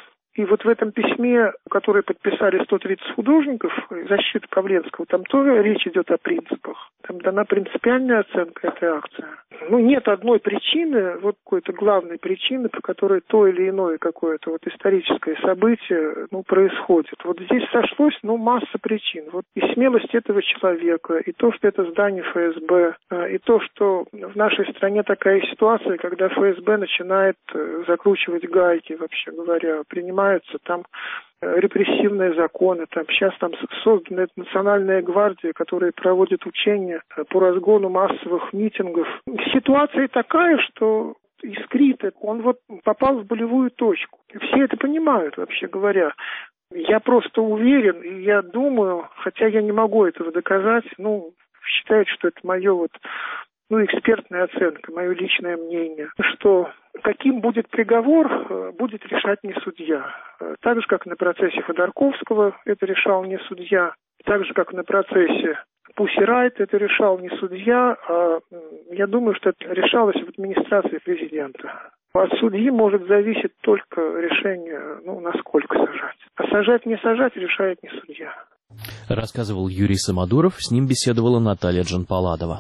S6: И вот в этом письме, которое подписали сто тридцать художников, защиты Павленского, там тоже речь идет о принципах. Там дана принципиальная оценка этой акции. Ну, нет одной причины, вот какой-то главной причины, по которой то или иное какое-то вот историческое событие, ну, происходит. Вот здесь сошлось, ну, масса причин. Вот и смелость этого человека, и то, что это здание эф эс бэ, и то, что в нашей стране такая ситуация, когда эф эс бэ начинает закручивать гайки, вообще говоря, принимаются там репрессивные законы, там сейчас там создана национальная гвардия, которая проводит учения по разгону массовых митингов. Ситуация такая, что искрит, он вот попал в болевую точку. Все это понимают, вообще говоря. Я просто уверен, и я думаю, хотя я не могу этого доказать, ну, считаю, что это мое вот, ну, экспертная оценка, мое личное мнение, что каким будет приговор, будет решать не судья. Так же, как на процессе Ходорковского это решал не судья, так же, как на процессе Пусси Райт это решал не судья, а я думаю, что это решалось в администрации президента. От судьи может зависеть только решение, ну, насколько сажать. А сажать, не сажать решает не судья.
S1: Рассказывал Юрий Самодуров, с ним беседовала Наталья Джанпаладова.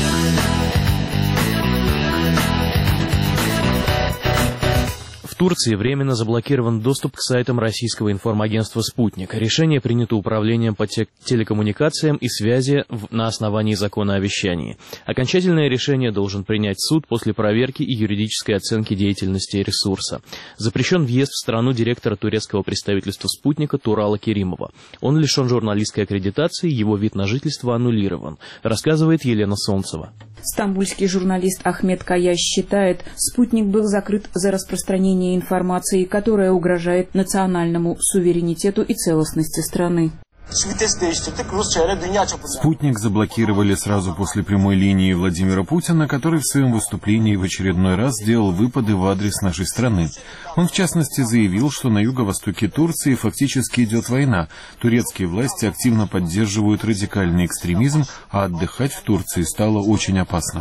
S1: В Турции временно заблокирован доступ к сайтам российского информагентства «Спутник». Решение принято управлением по телекоммуникациям и связи в, на основании закона о вещании. Окончательное решение должен принять суд после проверки и юридической оценки деятельности ресурса. Запрещен въезд в страну директора турецкого представительства «Спутника» Турала Керимова. Он лишен журналистской аккредитации, его вид на жительство аннулирован, рассказывает Елена Солнцева.
S8: Стамбульский журналист Ахмед Каяш считает, «Спутник» был закрыт за распространение информации, которая угрожает национальному суверенитету и целостности страны.
S9: «Спутник» заблокировали сразу после прямой линии Владимира Путина, который в своем выступлении в очередной раз сделал выпады в адрес нашей страны. Он, в частности, заявил, что на юго-востоке Турции фактически идет война. Турецкие власти активно поддерживают радикальный экстремизм, а отдыхать в Турции стало очень опасно.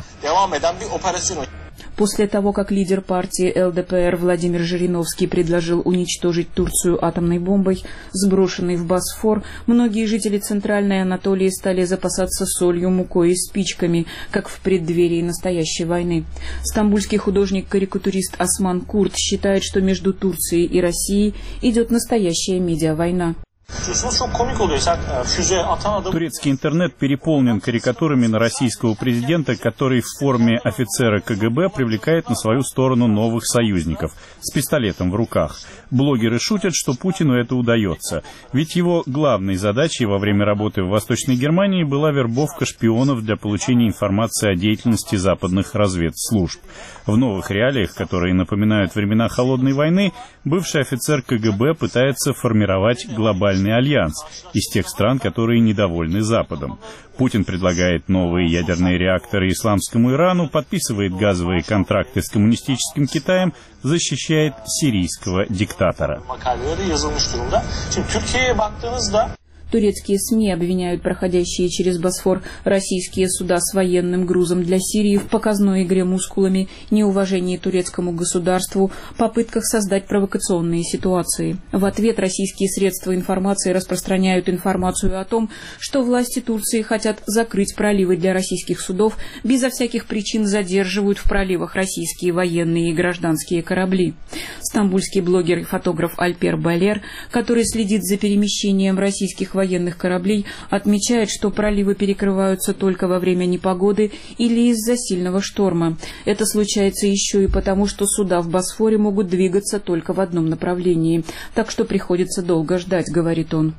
S8: После того, как лидер партии эл дэ пэ эр Владимир Жириновский предложил уничтожить Турцию атомной бомбой, сброшенной в Босфор, многие жители Центральной Анатолии стали запасаться солью, мукой и спичками, как в преддверии настоящей войны. Стамбульский художник-карикатурист Осман Курт считает, что между Турцией и Россией идет настоящая медиавойна.
S10: Турецкий интернет переполнен карикатурами на российского президента, который в форме офицера ка гэ бэ привлекает на свою сторону новых союзников с пистолетом в руках. Блогеры шутят, что Путину это удается, ведь его главной задачей во время работы в Восточной Германии была вербовка шпионов для получения информации о деятельности западных разведслужб. В новых реалиях, которые напоминают времена Холодной войны, бывший офицер ка гэ бэ пытается формировать глобальный альянс из тех стран, которые недовольны Западом. Путин предлагает новые ядерные реакторы исламскому Ирану, подписывает газовые контракты с коммунистическим Китаем, защищает сирийского диктатора.
S8: Турецкие СМИ обвиняют проходящие через Босфор российские суда с военным грузом для Сирии в показной игре мускулами, неуважении турецкому государству, попытках создать провокационные ситуации. В ответ российские средства информации распространяют информацию о том, что власти Турции хотят закрыть проливы для российских судов, безо всяких причин задерживают в проливах российские военные и гражданские корабли. Стамбульский блогер и фотограф Альпер Балер, который следит за перемещением российских военных военных кораблей, отмечает, что проливы перекрываются только во время непогоды или из-за сильного шторма. Это случается еще и потому, что суда в Босфоре могут двигаться только в одном направлении, так что приходится долго ждать, говорит он.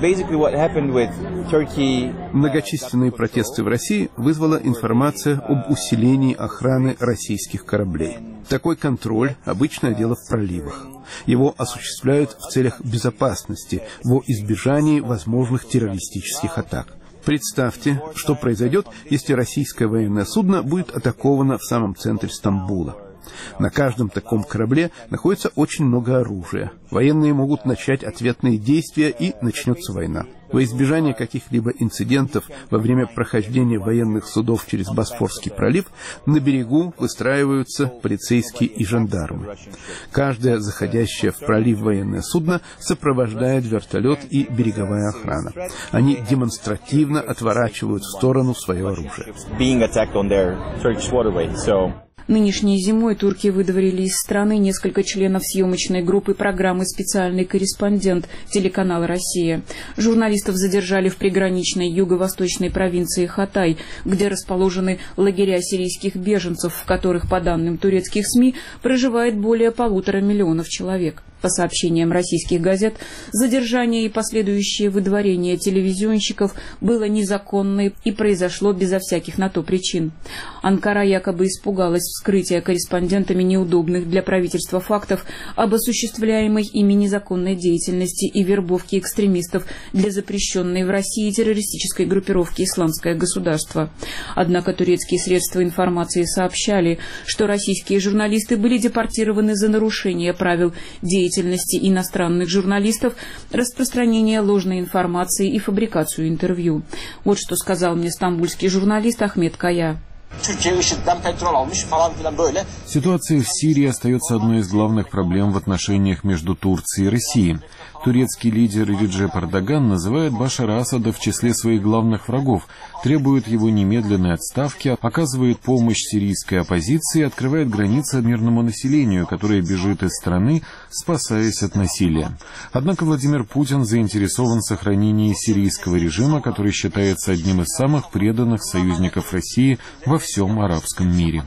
S11: Многочисленные протесты в России вызвала информация об усилении охраны российских кораблей. Такой контроль – обычное дело в проливах. Его осуществляют в целях безопасности, во избежании возможных террористических атак. Представьте, что произойдет, если российское военное судно будет атаковано в самом центре Стамбула. На каждом таком корабле находится очень много оружия. Военные могут начать ответные действия, и начнется война. Во избежание каких-либо инцидентов во время прохождения военных судов через Босфорский пролив на берегу выстраиваются полицейские и жандармы. Каждое заходящее в пролив военное судно сопровождает вертолет и береговая охрана. Они демонстративно отворачивают в сторону свое оружие.
S8: Нынешней зимой турки выдворили из страны несколько членов съемочной группы программы «Специальный корреспондент» телеканала «Россия». Журналистов задержали в приграничной юго-восточной провинции Хатай, где расположены лагеря сирийских беженцев, в которых, по данным турецких СМИ, проживает более полутора миллионов человек. По сообщениям российских газет, задержание и последующее выдворение телевизионщиков было незаконно и произошло безо всяких на то причин. Анкара якобы испугалась вскрытия корреспондентами неудобных для правительства фактов об осуществляемой ими незаконной деятельности и вербовке экстремистов для запрещенной в России террористической группировки «Исламское государство». Однако турецкие средства информации сообщали, что российские журналисты были депортированы за нарушение правил деятельности иностранных журналистов, распространение ложной информации и фабрикацию интервью. Вот что сказал мне стамбульский журналист Ахмед Кая.
S9: Ситуация в Сирии остается одной из главных проблем в отношениях между Турцией и Россией. Турецкий лидер Реджеп Эрдоган называет Башара Асада в числе своих главных врагов, требует его немедленной отставки, оказывает помощь сирийской оппозиции и открывает границы мирному населению, которое бежит из страны, спасаясь от насилия. Однако Владимир Путин заинтересован в сохранении сирийского режима, который считается одним из самых преданных союзников России во всем арабском мире.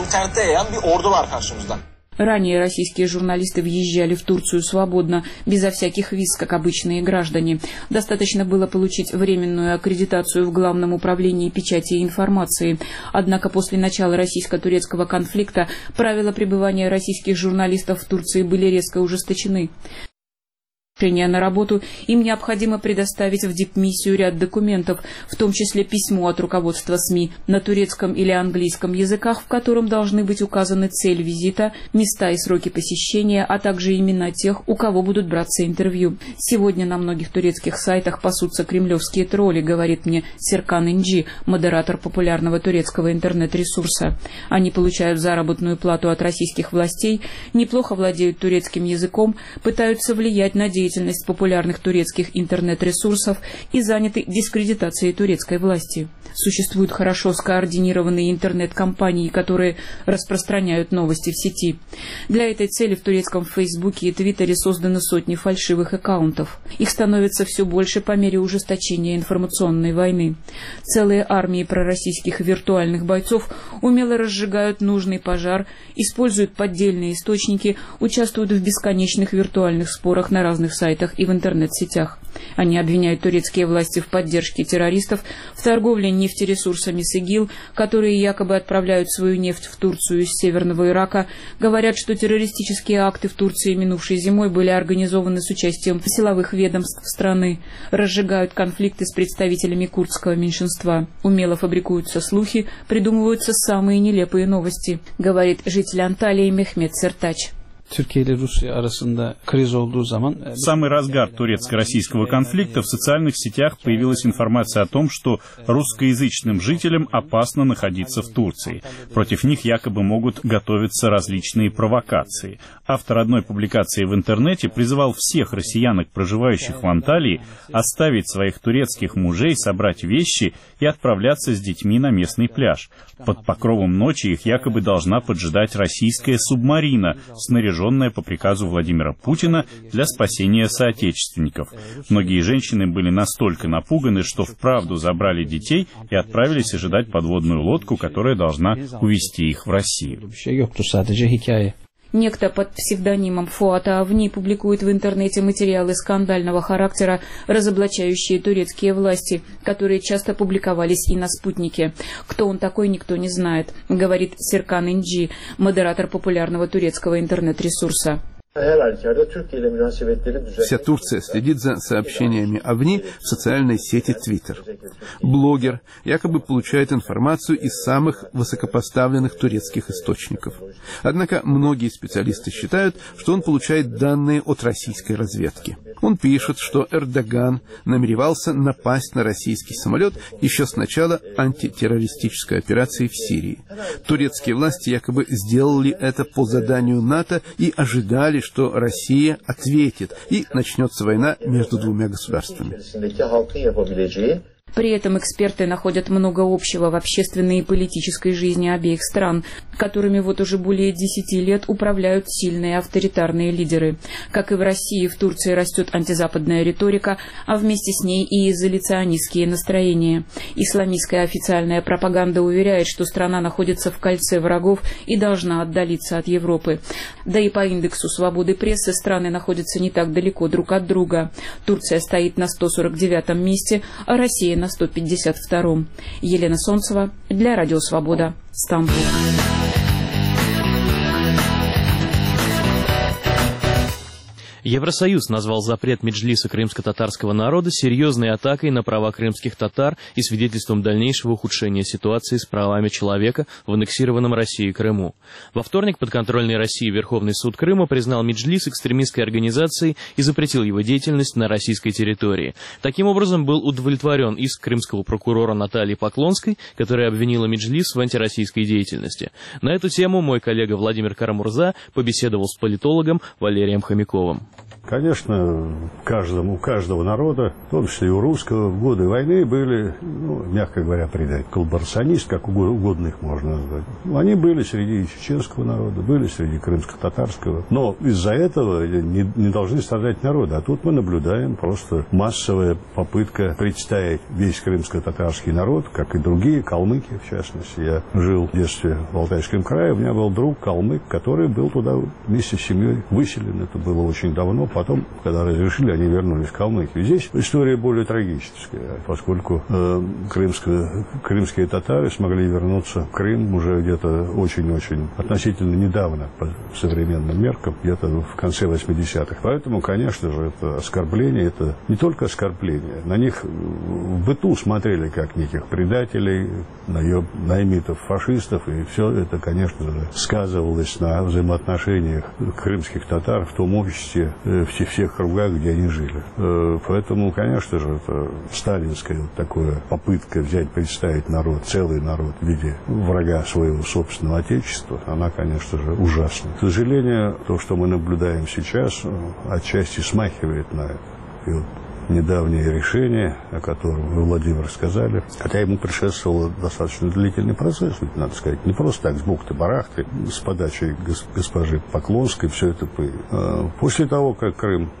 S8: Ранее российские журналисты въезжали в Турцию свободно, безо всяких виз, как обычные граждане. Достаточно было получить временную аккредитацию в Главном управлении печати и информации. Однако после начала российско-турецкого конфликта правила пребывания российских журналистов в Турции были резко ужесточены. На работу им необходимо предоставить в дипмиссию ряд документов, в том числе письмо от руководства СМИ на турецком или английском языках, в котором должны быть указаны цель визита, места и сроки посещения, а также имена тех, у кого будут браться интервью. Сегодня на многих турецких сайтах пасутся кремлевские тролли, говорит мне Серкан Инджи, модератор популярного турецкого интернет-ресурса. Они получают заработную плату от российских властей, неплохо владеют турецким языком, пытаются влиять на деятельность деятельность популярных турецких интернет-ресурсов и заняты дискредитацией турецкой власти. Существуют хорошо скоординированные интернет-компании, которые распространяют новости в сети. Для этой цели в турецком Фейсбуке и Твиттере созданы сотни фальшивых аккаунтов. Их становится все больше по мере ужесточения информационной войны. Целые армии пророссийских виртуальных бойцов умело разжигают нужный пожар, используют поддельные источники, участвуют в бесконечных виртуальных спорах на разных сайтах и в интернет-сетях. Они обвиняют турецкие власти в поддержке террористов, в торговле нефтересурсами с ИГИЛ, которые якобы отправляют свою нефть в Турцию из северного Ирака, говорят, что террористические акты в Турции минувшей зимой были организованы с участием силовых ведомств страны, разжигают конфликты с представителями курдского меньшинства, умело фабрикуются слухи, придумываются самые нелепые новости, говорит житель Анталии Мехмет Сертач.
S10: В самый разгар турецко-российского конфликта в социальных сетях появилась информация о том, что русскоязычным жителям опасно находиться в Турции. Против них якобы могут готовиться различные провокации. Автор одной публикации в интернете призывал всех россиянок, проживающих в Анталии, оставить своих турецких мужей, собрать вещи и отправляться с детьми на местный пляж. Под покровом ночи их якобы должна поджидать российская субмарина, снаряженная по приказу Владимира Путина для спасения соотечественников. Многие женщины были настолько напуганы, что вправду забрали детей и отправились ожидать подводную лодку, которая должна увезти их в Россию.
S8: Некто под псевдонимом Фуата Авни публикует в интернете материалы скандального характера, разоблачающие турецкие власти, которые часто публиковались и на «Спутнике». Кто он такой, никто не знает, говорит Серкан Инджи, модератор популярного турецкого интернет-ресурса.
S11: Вся Турция следит за сообщениями Авни в социальной сети Twitter. Блогер якобы получает информацию из самых высокопоставленных турецких источников. Однако многие специалисты считают, что он получает данные от российской разведки. Он пишет, что Эрдоган намеревался напасть на российский самолет еще с начала антитеррористической операции в Сирии. Турецкие власти якобы сделали это по заданию НАТО и ожидали, что Россия ответит и начнется война между двумя государствами.
S8: При этом эксперты находят много общего в общественной и политической жизни обеих стран, которыми вот уже более десяти лет управляют сильные авторитарные лидеры. Как и в России, в Турции растет антизападная риторика, а вместе с ней и изоляционистские настроения. Исламистская официальная пропаганда уверяет, что страна находится в кольце врагов и должна отдалиться от Европы. Да и по индексу свободы прессы страны находятся не так далеко друг от друга. Турция стоит на сто сорок девятом месте, а Россия на сто пятьдесят втором. Елена Солнцева для Радио Свобода, Стамбул.
S1: Евросоюз назвал запрет Меджлиса крымско-татарского народа серьезной атакой на права крымских татар и свидетельством дальнейшего ухудшения ситуации с правами человека в аннексированном Россией Крыму. Во вторник подконтрольный России Верховный суд Крыма признал Меджлис экстремистской организацией и запретил его деятельность на российской территории. Таким образом, был удовлетворен иск крымского прокурора Натальи Поклонской, которая обвинила Меджлис в антироссийской деятельности. На эту тему мой коллега Владимир Карамурза побеседовал с политологом Валерием Хомяковым.
S12: Конечно, каждому, у каждого народа, в том числе и у русского, в годы войны были, ну, мягко говоря, предатели, коллаборационисты, как угодно их можно назвать. Они были среди чеченского народа, были среди крымско-татарского, но из-за этого не, не должны страдать народы. А тут мы наблюдаем просто массовая попытка представить весь крымско-татарский народ, как и другие, калмыки в частности. Я жил в детстве в Алтайском крае, у меня был друг калмык, который был туда вместе с семьей выселен. Это было очень давно. Потом, когда разрешили, они вернулись в Калмыкию. Здесь история более трагическая, поскольку э, крымские, крымские татары смогли вернуться в Крым уже где-то очень-очень относительно недавно, по современным меркам, где-то в конце восьмидесятых. Поэтому, конечно же, это оскорбление, это не только оскорбление. На них в быту смотрели как неких предателей, наймитов, фашистов, и все это, конечно же, сказывалось на взаимоотношениях крымских татар в том обществе, в тех всех кругах, где они жили. Поэтому, конечно же, это сталинская вот такая попытка взять, представить народ, целый народ в виде врага своего собственного отечества, она, конечно же, ужасна. К сожалению, то, что мы наблюдаем сейчас, отчасти смахивает на это. И вот недавнее решение, о котором вы, Владимир, сказали, хотя ему предшествовал достаточно длительный процесс, ведь, надо сказать, не просто так, с бухты-барахты, с подачей госпожи Поклонской, все это появилось. После того, как Крым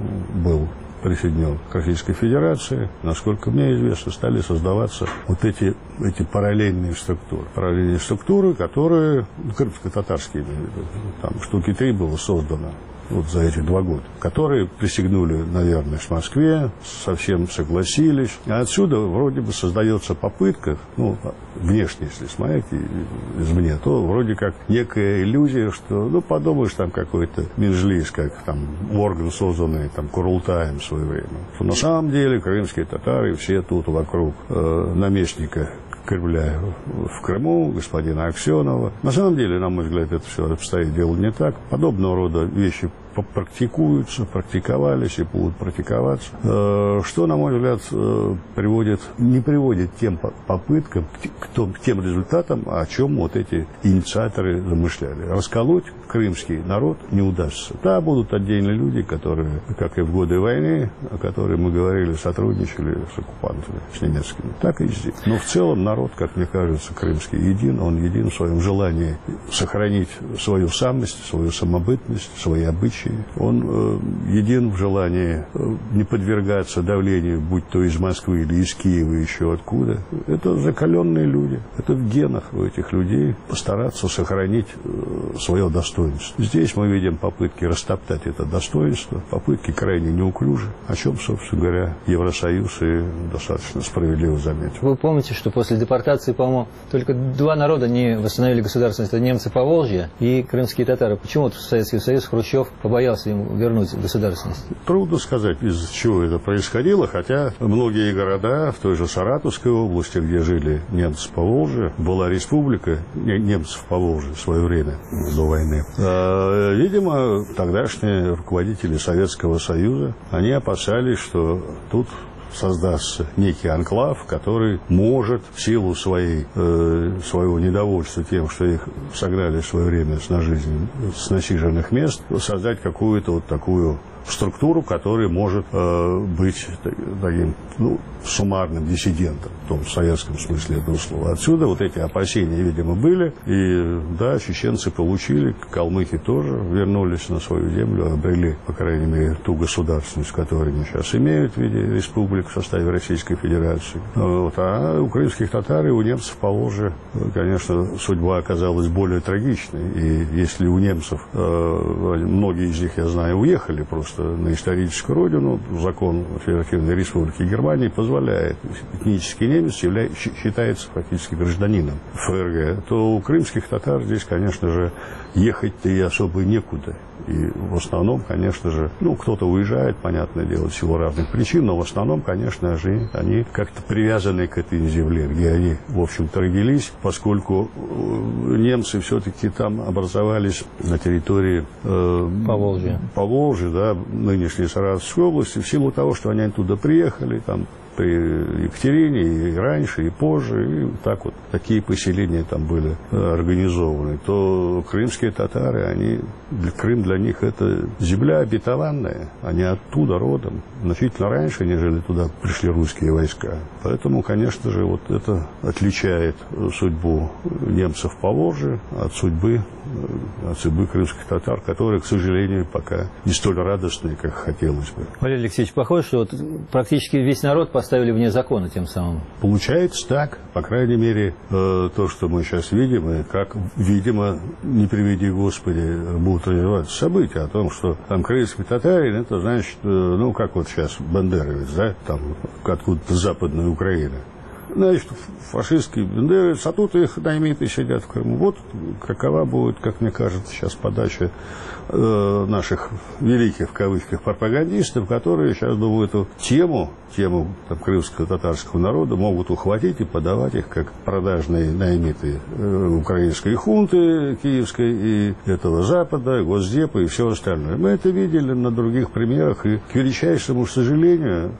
S12: был присоединен к Российской Федерации, насколько мне известно, стали создаваться вот эти, эти параллельные структуры. Параллельные структуры, которые, ну, крымско-татарские, там штуки три было создано вот за эти два года, которые присягнули на верность Москве, совсем согласились. А отсюда вроде бы создается попытка, ну, внешне, если смотреть извне, то вроде как некая иллюзия, что, ну, подумаешь, там какой-то Меджлис, как там орган, созданный там Курултаем в свое время. Что на самом деле крымские татары все тут вокруг э, наместника Кремля в Крыму, господина Аксенова. На самом деле, на мой взгляд, это все обстоит дело не так. Подобного рода вещи практикуются, практиковались и будут практиковаться, что, на мой взгляд, приводит, не приводит к тем попыткам, к, том, к тем результатам, о чем вот эти инициаторы замышляли. Расколоть крымский народ не удастся. Да, будут отдельные люди, которые, как и в годы войны, о которых мы говорили, сотрудничали с оккупантами, с немецкими. Так и здесь. Но в целом народ, как мне кажется, крымский един, он един в своем желании сохранить свою самость, свою самобытность, свои обычаи. Он э, един в желании э, не подвергаться давлению, будь то из Москвы или из Киева, еще откуда. Это закаленные люди. Это в генах у этих людей постараться сохранить э, свое достоинство. Здесь мы видим попытки растоптать это достоинство, попытки крайне неуклюжи, о чем, собственно говоря, Евросоюз и достаточно справедливо заметил.
S13: Вы помните, что после депортации, по-моему, только два народа не восстановили государственность. Это немцы Поволжья и крымские татары. Почему вот Советский Союз, Хрущев по побоялся ему вернуть государственность?
S12: Трудно сказать, из чего это происходило, хотя многие города в той же Саратовской области, где жили немцы по Волжье, была республика немцев по Волжье в свое время, до войны. А, видимо, тогдашние руководители Советского Союза, они опасались, что тут создастся некий анклав, который может в силу своей, э, своего недовольства тем, что их согнали в свое время с, нажизнь, с насиженных мест, создать какую-то вот такую структуру, которая может э, быть таким, ну, суммарным диссидентом, в том советском смысле этого слова. Отсюда вот эти опасения, видимо, были. И да, чеченцы получили, калмыки тоже вернулись на свою землю, обрели, по крайней мере, ту государственность, которую они сейчас имеют в виде республик в составе Российской Федерации. Вот. А у крымских татар и у немцев по Волжье, конечно, судьба оказалась более трагичной. И если у немцев, э, многие из них, я знаю, уехали просто на историческую родину, закон Федеративной Республики Германии позволяет, этнический немец явля... считается фактически гражданином ФРГ, то у крымских татар здесь, конечно же, ехать-то и особо некуда. И в основном, конечно же, ну, кто-то уезжает, понятное дело, в силу разных причин, но в основном, конечно же, они как-то привязаны к этой земле, где они, в общем-то, родились, поскольку немцы все-таки там образовались на территории э, Поволжья. Поволжья, да, нынешней Саратовской области, в силу того, что они оттуда приехали, там, при Екатерине, и раньше, и позже, и так вот такие поселения там были организованы, то крымские татары, они, Крым для них это земля обетованная, они оттуда родом, значительно раньше, нежели туда пришли русские войска. Поэтому, конечно же, вот это отличает судьбу немцев по Волжье от судьбы, от судьбы крымских татар, которые, к сожалению, пока не столь радостные, как хотелось бы.
S13: Валерий Алексеевич, похоже, что вот практически весь народ поставили вне закона тем самым.
S12: Получается так. По крайней мере, э, то, что мы сейчас видим, и как, видимо, не приведи Господи, будут развиваться события о том, что там крымский татарин, это значит, э, ну, как вот сейчас бандеровец, да, там откуда-то западная Украина. Значит, фашистские бандеровцы, а тут их наймиты сидят в Крыму. Вот какова будет, как мне кажется, сейчас подача э, наших великих, в кавычках, пропагандистов, которые сейчас, думаю, эту тему, тему там, крымского татарского народа могут ухватить и подавать их как продажные наймиты э, украинской хунты киевской и этого Запада, Госдепа и все остальное. Мы это видели на других примерах, и, к величайшему сожалению,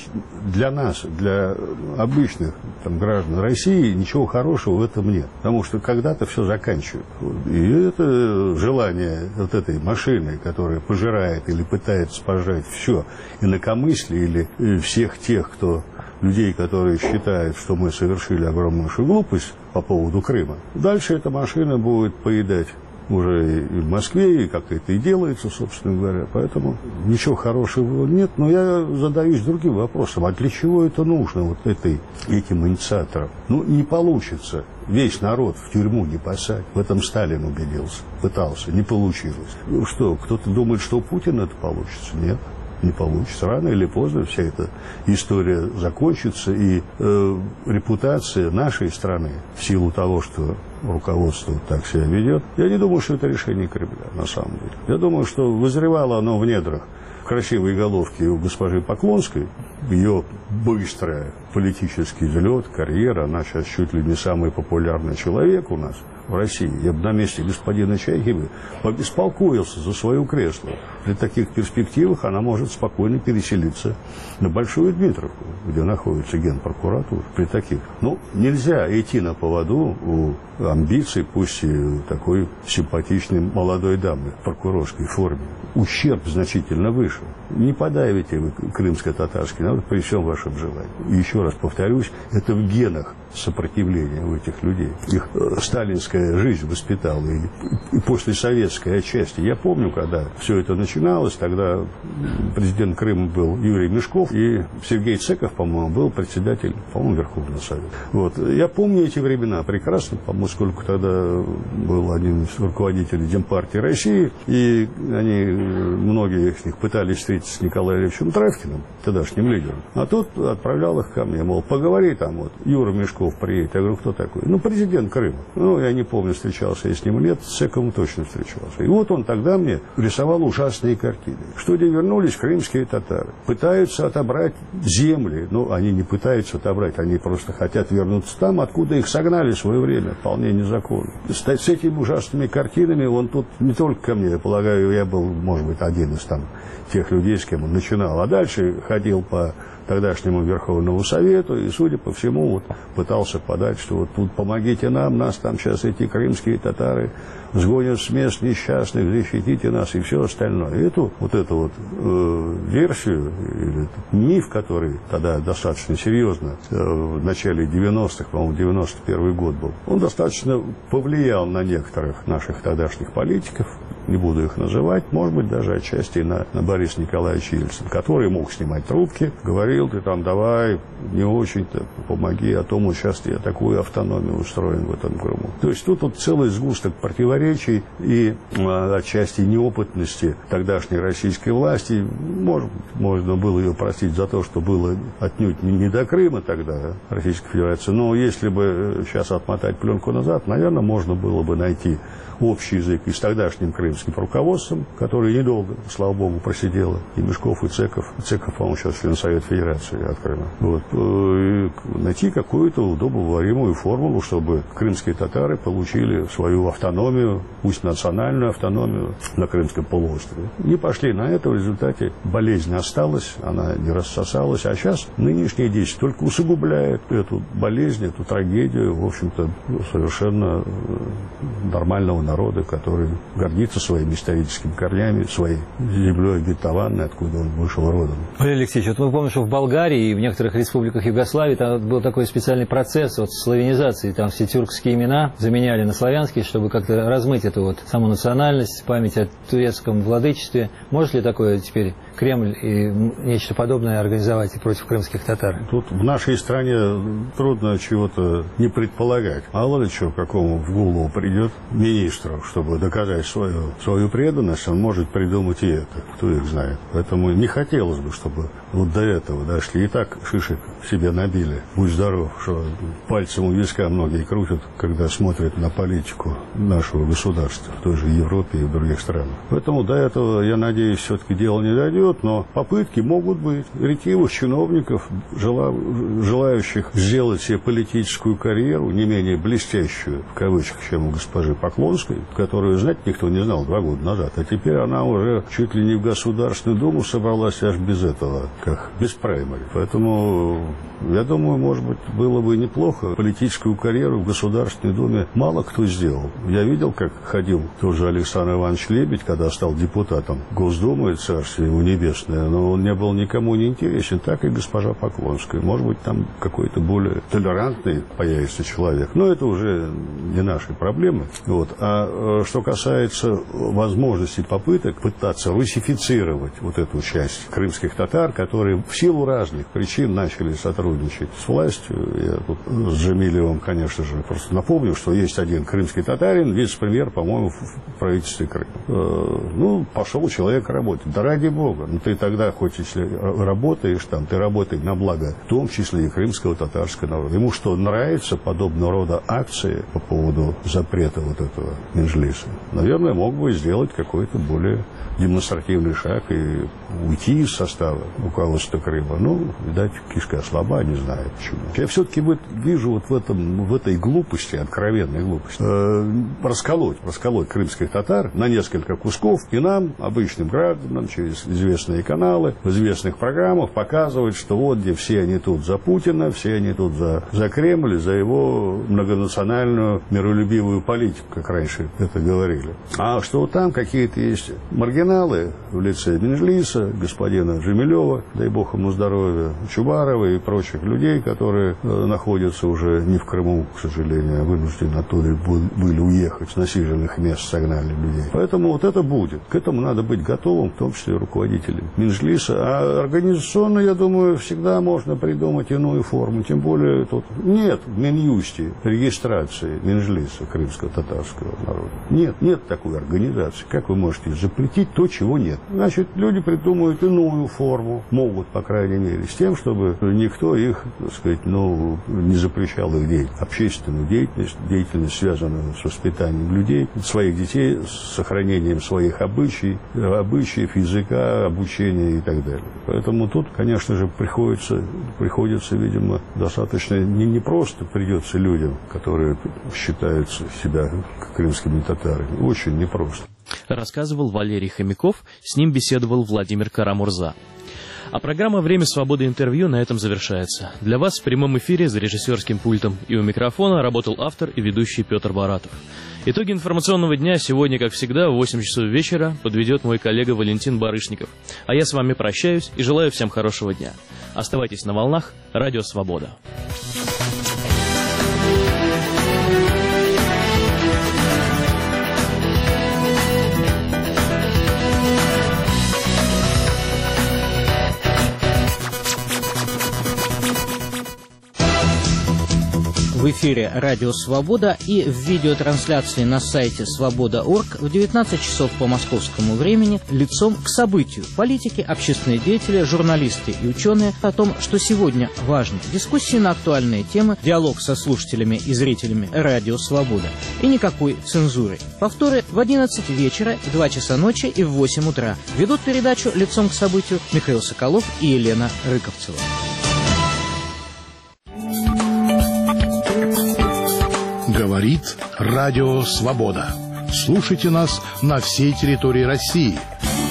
S12: для нас, для обычных там, граждан России ничего хорошего в этом нет. Потому что когда-то все заканчивают. И это желание вот этой машины, которая пожирает или пытается пожрать все, инакомыслие или всех тех, кто людей, которые считают, что мы совершили огромнейшую глупость по поводу Крыма. Дальше эта машина будет поедать уже и в Москве, и как это и делается, собственно говоря. Поэтому ничего хорошего нет. Но я задаюсь другим вопросом. А для чего это нужно, вот этой, этим инициаторам? Ну, не получится весь народ в тюрьму не посадить. В этом Сталин убедился, пытался, не получилось. Ну что, кто-то думает, что у Путина это получится? Нет. Не получится. Рано или поздно вся эта история закончится, и э, репутация нашей страны, в силу того, что руководство так себя ведет, я не думаю, что это решение Кремля, на самом деле. Я думаю, что вызревало оно в недрах красивой головки у госпожи Поклонской, ее быстрый политический взлет, карьера, она сейчас чуть ли не самый популярный человек у нас в России. Я бы на месте господина Чайки побеспокоился за свое кресло. При таких перспективах она может спокойно переселиться на Большую Дмитровку, где находится генпрокуратура. При таких. Ну, нельзя идти на поводу у амбиций, пусть и такой симпатичной молодой дамы в прокурорской форме. Ущерб значительно выше. Не подавите вы крымско-татарский народ при всем вашем желании. И еще раз повторюсь, это в генах сопротивления у этих людей. Их э, сталинская жизнь воспитала, и, и после советской отчасти. Я помню, когда все это начиналось, тогда президент Крыма был Юрий Мешков, и Сергей Цеков, по-моему, был председатель, по-моему, Верховного Совета. Вот. Я помню эти времена прекрасно, поскольку тогда был один из руководителей Демпартии России, и они, многие из них пытались встретиться с Николаем Ильичем Травкиным, тогдашним придет. А тут отправлял их ко мне, мол, поговори там, вот, Юра Мешков приедет. Я говорю, кто такой? Ну, президент Крыма. Ну, я не помню, встречался я с ним лет, с Цековым точно встречался. И вот он тогда мне рисовал ужасные картины. Что где вернулись крымские татары. Пытаются отобрать земли. Ну, они не пытаются отобрать, они просто хотят вернуться там, откуда их согнали в свое время, вполне незаконно. С, с этими ужасными картинами он тут не только ко мне, я полагаю, я был, может быть, один из там тех людей, с кем он начинал. А дальше ходил по тогдашнему Верховному Совету и, судя по всему, вот, пытался подать, что вот тут помогите нам, нас там сейчас эти крымские татары сгонят с мест несчастных, защитите нас и все остальное. И эту, вот эту вот э, версию, или этот миф, который тогда достаточно серьезно э, в начале девяностых, по-моему, девяносто первый год был, он достаточно повлиял на некоторых наших тогдашних политиков, не буду их называть, может быть, даже отчасти на, на Бориса Николаевича Ельцина, который мог снимать трубки, говорил, ты там давай, не очень-то помоги, а то мы сейчас я такую автономию устроим в этом Крыму. То есть тут вот целый сгусток противоречий и а, отчасти неопытности тогдашней российской власти. Может, можно было ее простить за то, что было отнюдь не, не до Крыма тогда, Российской Федерации, но если бы сейчас отмотать пленку назад, наверное, можно было бы найти общий язык и с тогдашним крымским руководством, которое недолго, слава богу, просидело, и Мешков, и Цеков. Цеков, по-моему, сейчас член Совета Федерации от Крыма. Вот. И найти какую-то удобоваримую формулу, чтобы крымские татары получили свою автономию, пусть национальную автономию на Крымском полуострове. Не пошли на это, в результате болезнь осталась, она не рассосалась, а сейчас нынешние действия только усугубляют эту болезнь, эту трагедию, в общем-то, совершенно нормального народа, который гордится своими историческими корнями, своей землей обетованной, откуда он вышел родом.
S13: Валерий Алексеевич, вот мы помним, что в Болгарии и в некоторых республиках Югославии там был такой специальный процесс вот славянизации, там все тюркские имена заменяли на славянские, чтобы как-то размыть эту вот саму национальность, память о турецком владычестве. Может ли такое теперь Кремль и нечто подобное организовать и против крымских татар?
S12: Тут в нашей стране трудно чего-то не предполагать. Мало ли что, какому в голову придет министру, чтобы доказать свою, свою преданность, он может придумать и это. Кто их знает. Поэтому не хотелось бы, чтобы вот до этого дошли. И так шишек себе набили. Будь здоров, что пальцем у виска многие крутят, когда смотрят на политику нашего государства в той же Европе и в других странах. Поэтому до этого, я надеюсь, все-таки дело не дойдет, но попытки могут быть. Ретивых чиновников, жела, желающих сделать себе политическую карьеру, не менее блестящую, в кавычках, чем у госпожи Поклонской, которую знать никто не знал два года назад. А теперь она уже чуть ли не в Государственную Думу собралась аж без этого, как без праймари. Поэтому, я думаю, может быть, было бы неплохо. Политическую карьеру в Государственной Думе мало кто сделал. Я видел, как ходил тоже Александр Иванович Лебедь, когда стал депутатом Госдумы, царствие его небесное, но он не был никому не интересен, так и госпожа Поклонская. Может быть, там какой-то более толерантный появится человек. Но это уже не наши проблемы. Вот. А что касается возможности попыток пытаться русифицировать вот эту часть крымских татар, которые в силу разных причин начали сотрудничать с властью, я тут с Джамилевым, конечно же, просто напомню, что есть один крымский татарин, вице-премьер, по-моему, в правительстве Крыма. Ну, пошел человек работать. Да ради бога. Ну, ты тогда, хоть если работаешь там, ты работаешь на благо, в том числе и крымского татарского народа. Ему что, нравится подобного рода акции по поводу запрета вот этого Меджлиса? Наверное, мог бы сделать какой-то более демонстративный шаг и уйти из состава руководства Крыма. Ну, видать, кишка слаба, не знаю почему. Я все-таки вот вижу вот в, этом, в этой глупости, откровенной глупости, э, расколоть, расколоть крымских татар на несколько кусков и нам, обычным гражданам, через известные каналы, в известных программах показывать, что вот где все они тут за Путина, все они тут за, за Кремль, за его многонациональную миролюбивую политику, как раньше это говорили. А что там какие-то есть маргиналы в лице Меджлиса, господина Джамилева, дай бог ему здоровья, Чубарова и прочих людей, которые э, находятся уже не в Крыму, к сожалению, а вынуждены оттуда были уехать, с насиженных мест согнали людей. Поэтому вот это будет. К этому надо быть готовым, в том числе и руководителям представители Минжлиса. А организационно, я думаю, всегда можно придумать иную форму. Тем более тут нет в Минюсте регистрации Минжлиса крымско-татарского народа. Нет, нет такой организации. Как вы можете запретить то, чего нет? Значит, люди придумают иную форму. Могут, по крайней мере, с тем, чтобы никто их, так сказать, ну, не запрещал их деятельность, общественную деятельность, деятельность, связанную с воспитанием людей, своих детей, с сохранением своих обычаев, обычаев, языка, обучения и так далее. Поэтому тут, конечно же, приходится, приходится, видимо, достаточно не, не просто придется людям, которые считают себя крымскими татарами, очень непросто.
S1: Рассказывал Валерий Хомяков, с ним беседовал Владимир Карамурза. А программа «Время свободы. Интервью» на этом завершается. Для вас в прямом эфире за режиссерским пультом и у микрофона работал автор и ведущий Петр Баратов. Итоги информационного дня сегодня, как всегда, в восемь часов вечера подведет мой коллега Валентин Барышников. А я с вами прощаюсь и желаю всем хорошего дня. Оставайтесь на волнах. Радио «Свобода».
S14: В эфире «Радио Свобода» и в видеотрансляции на сайте свобода точка орг в девятнадцать часов по московскому времени лицом к событию. Политики, общественные деятели, журналисты и ученые о том, что сегодня важно. Дискуссии на актуальные темы, диалог со слушателями и зрителями «Радио Свобода». И никакой цензуры. Повторы в одиннадцать вечера, в два часа ночи и в восемь утра. Ведут передачу лицом к событию Михаил Соколов и Елена Рыковцева.
S15: Говорит Радио Свобода. Слушайте нас на всей территории России.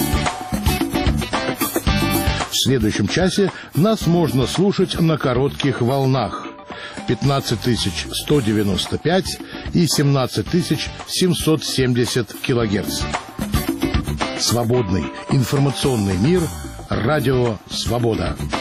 S15: В следующем часе нас можно слушать на коротких волнах пятнадцать тысяч сто девяносто пять и семнадцать тысяч семьсот семьдесят килогерц. Свободный информационный мир. Радио Свобода.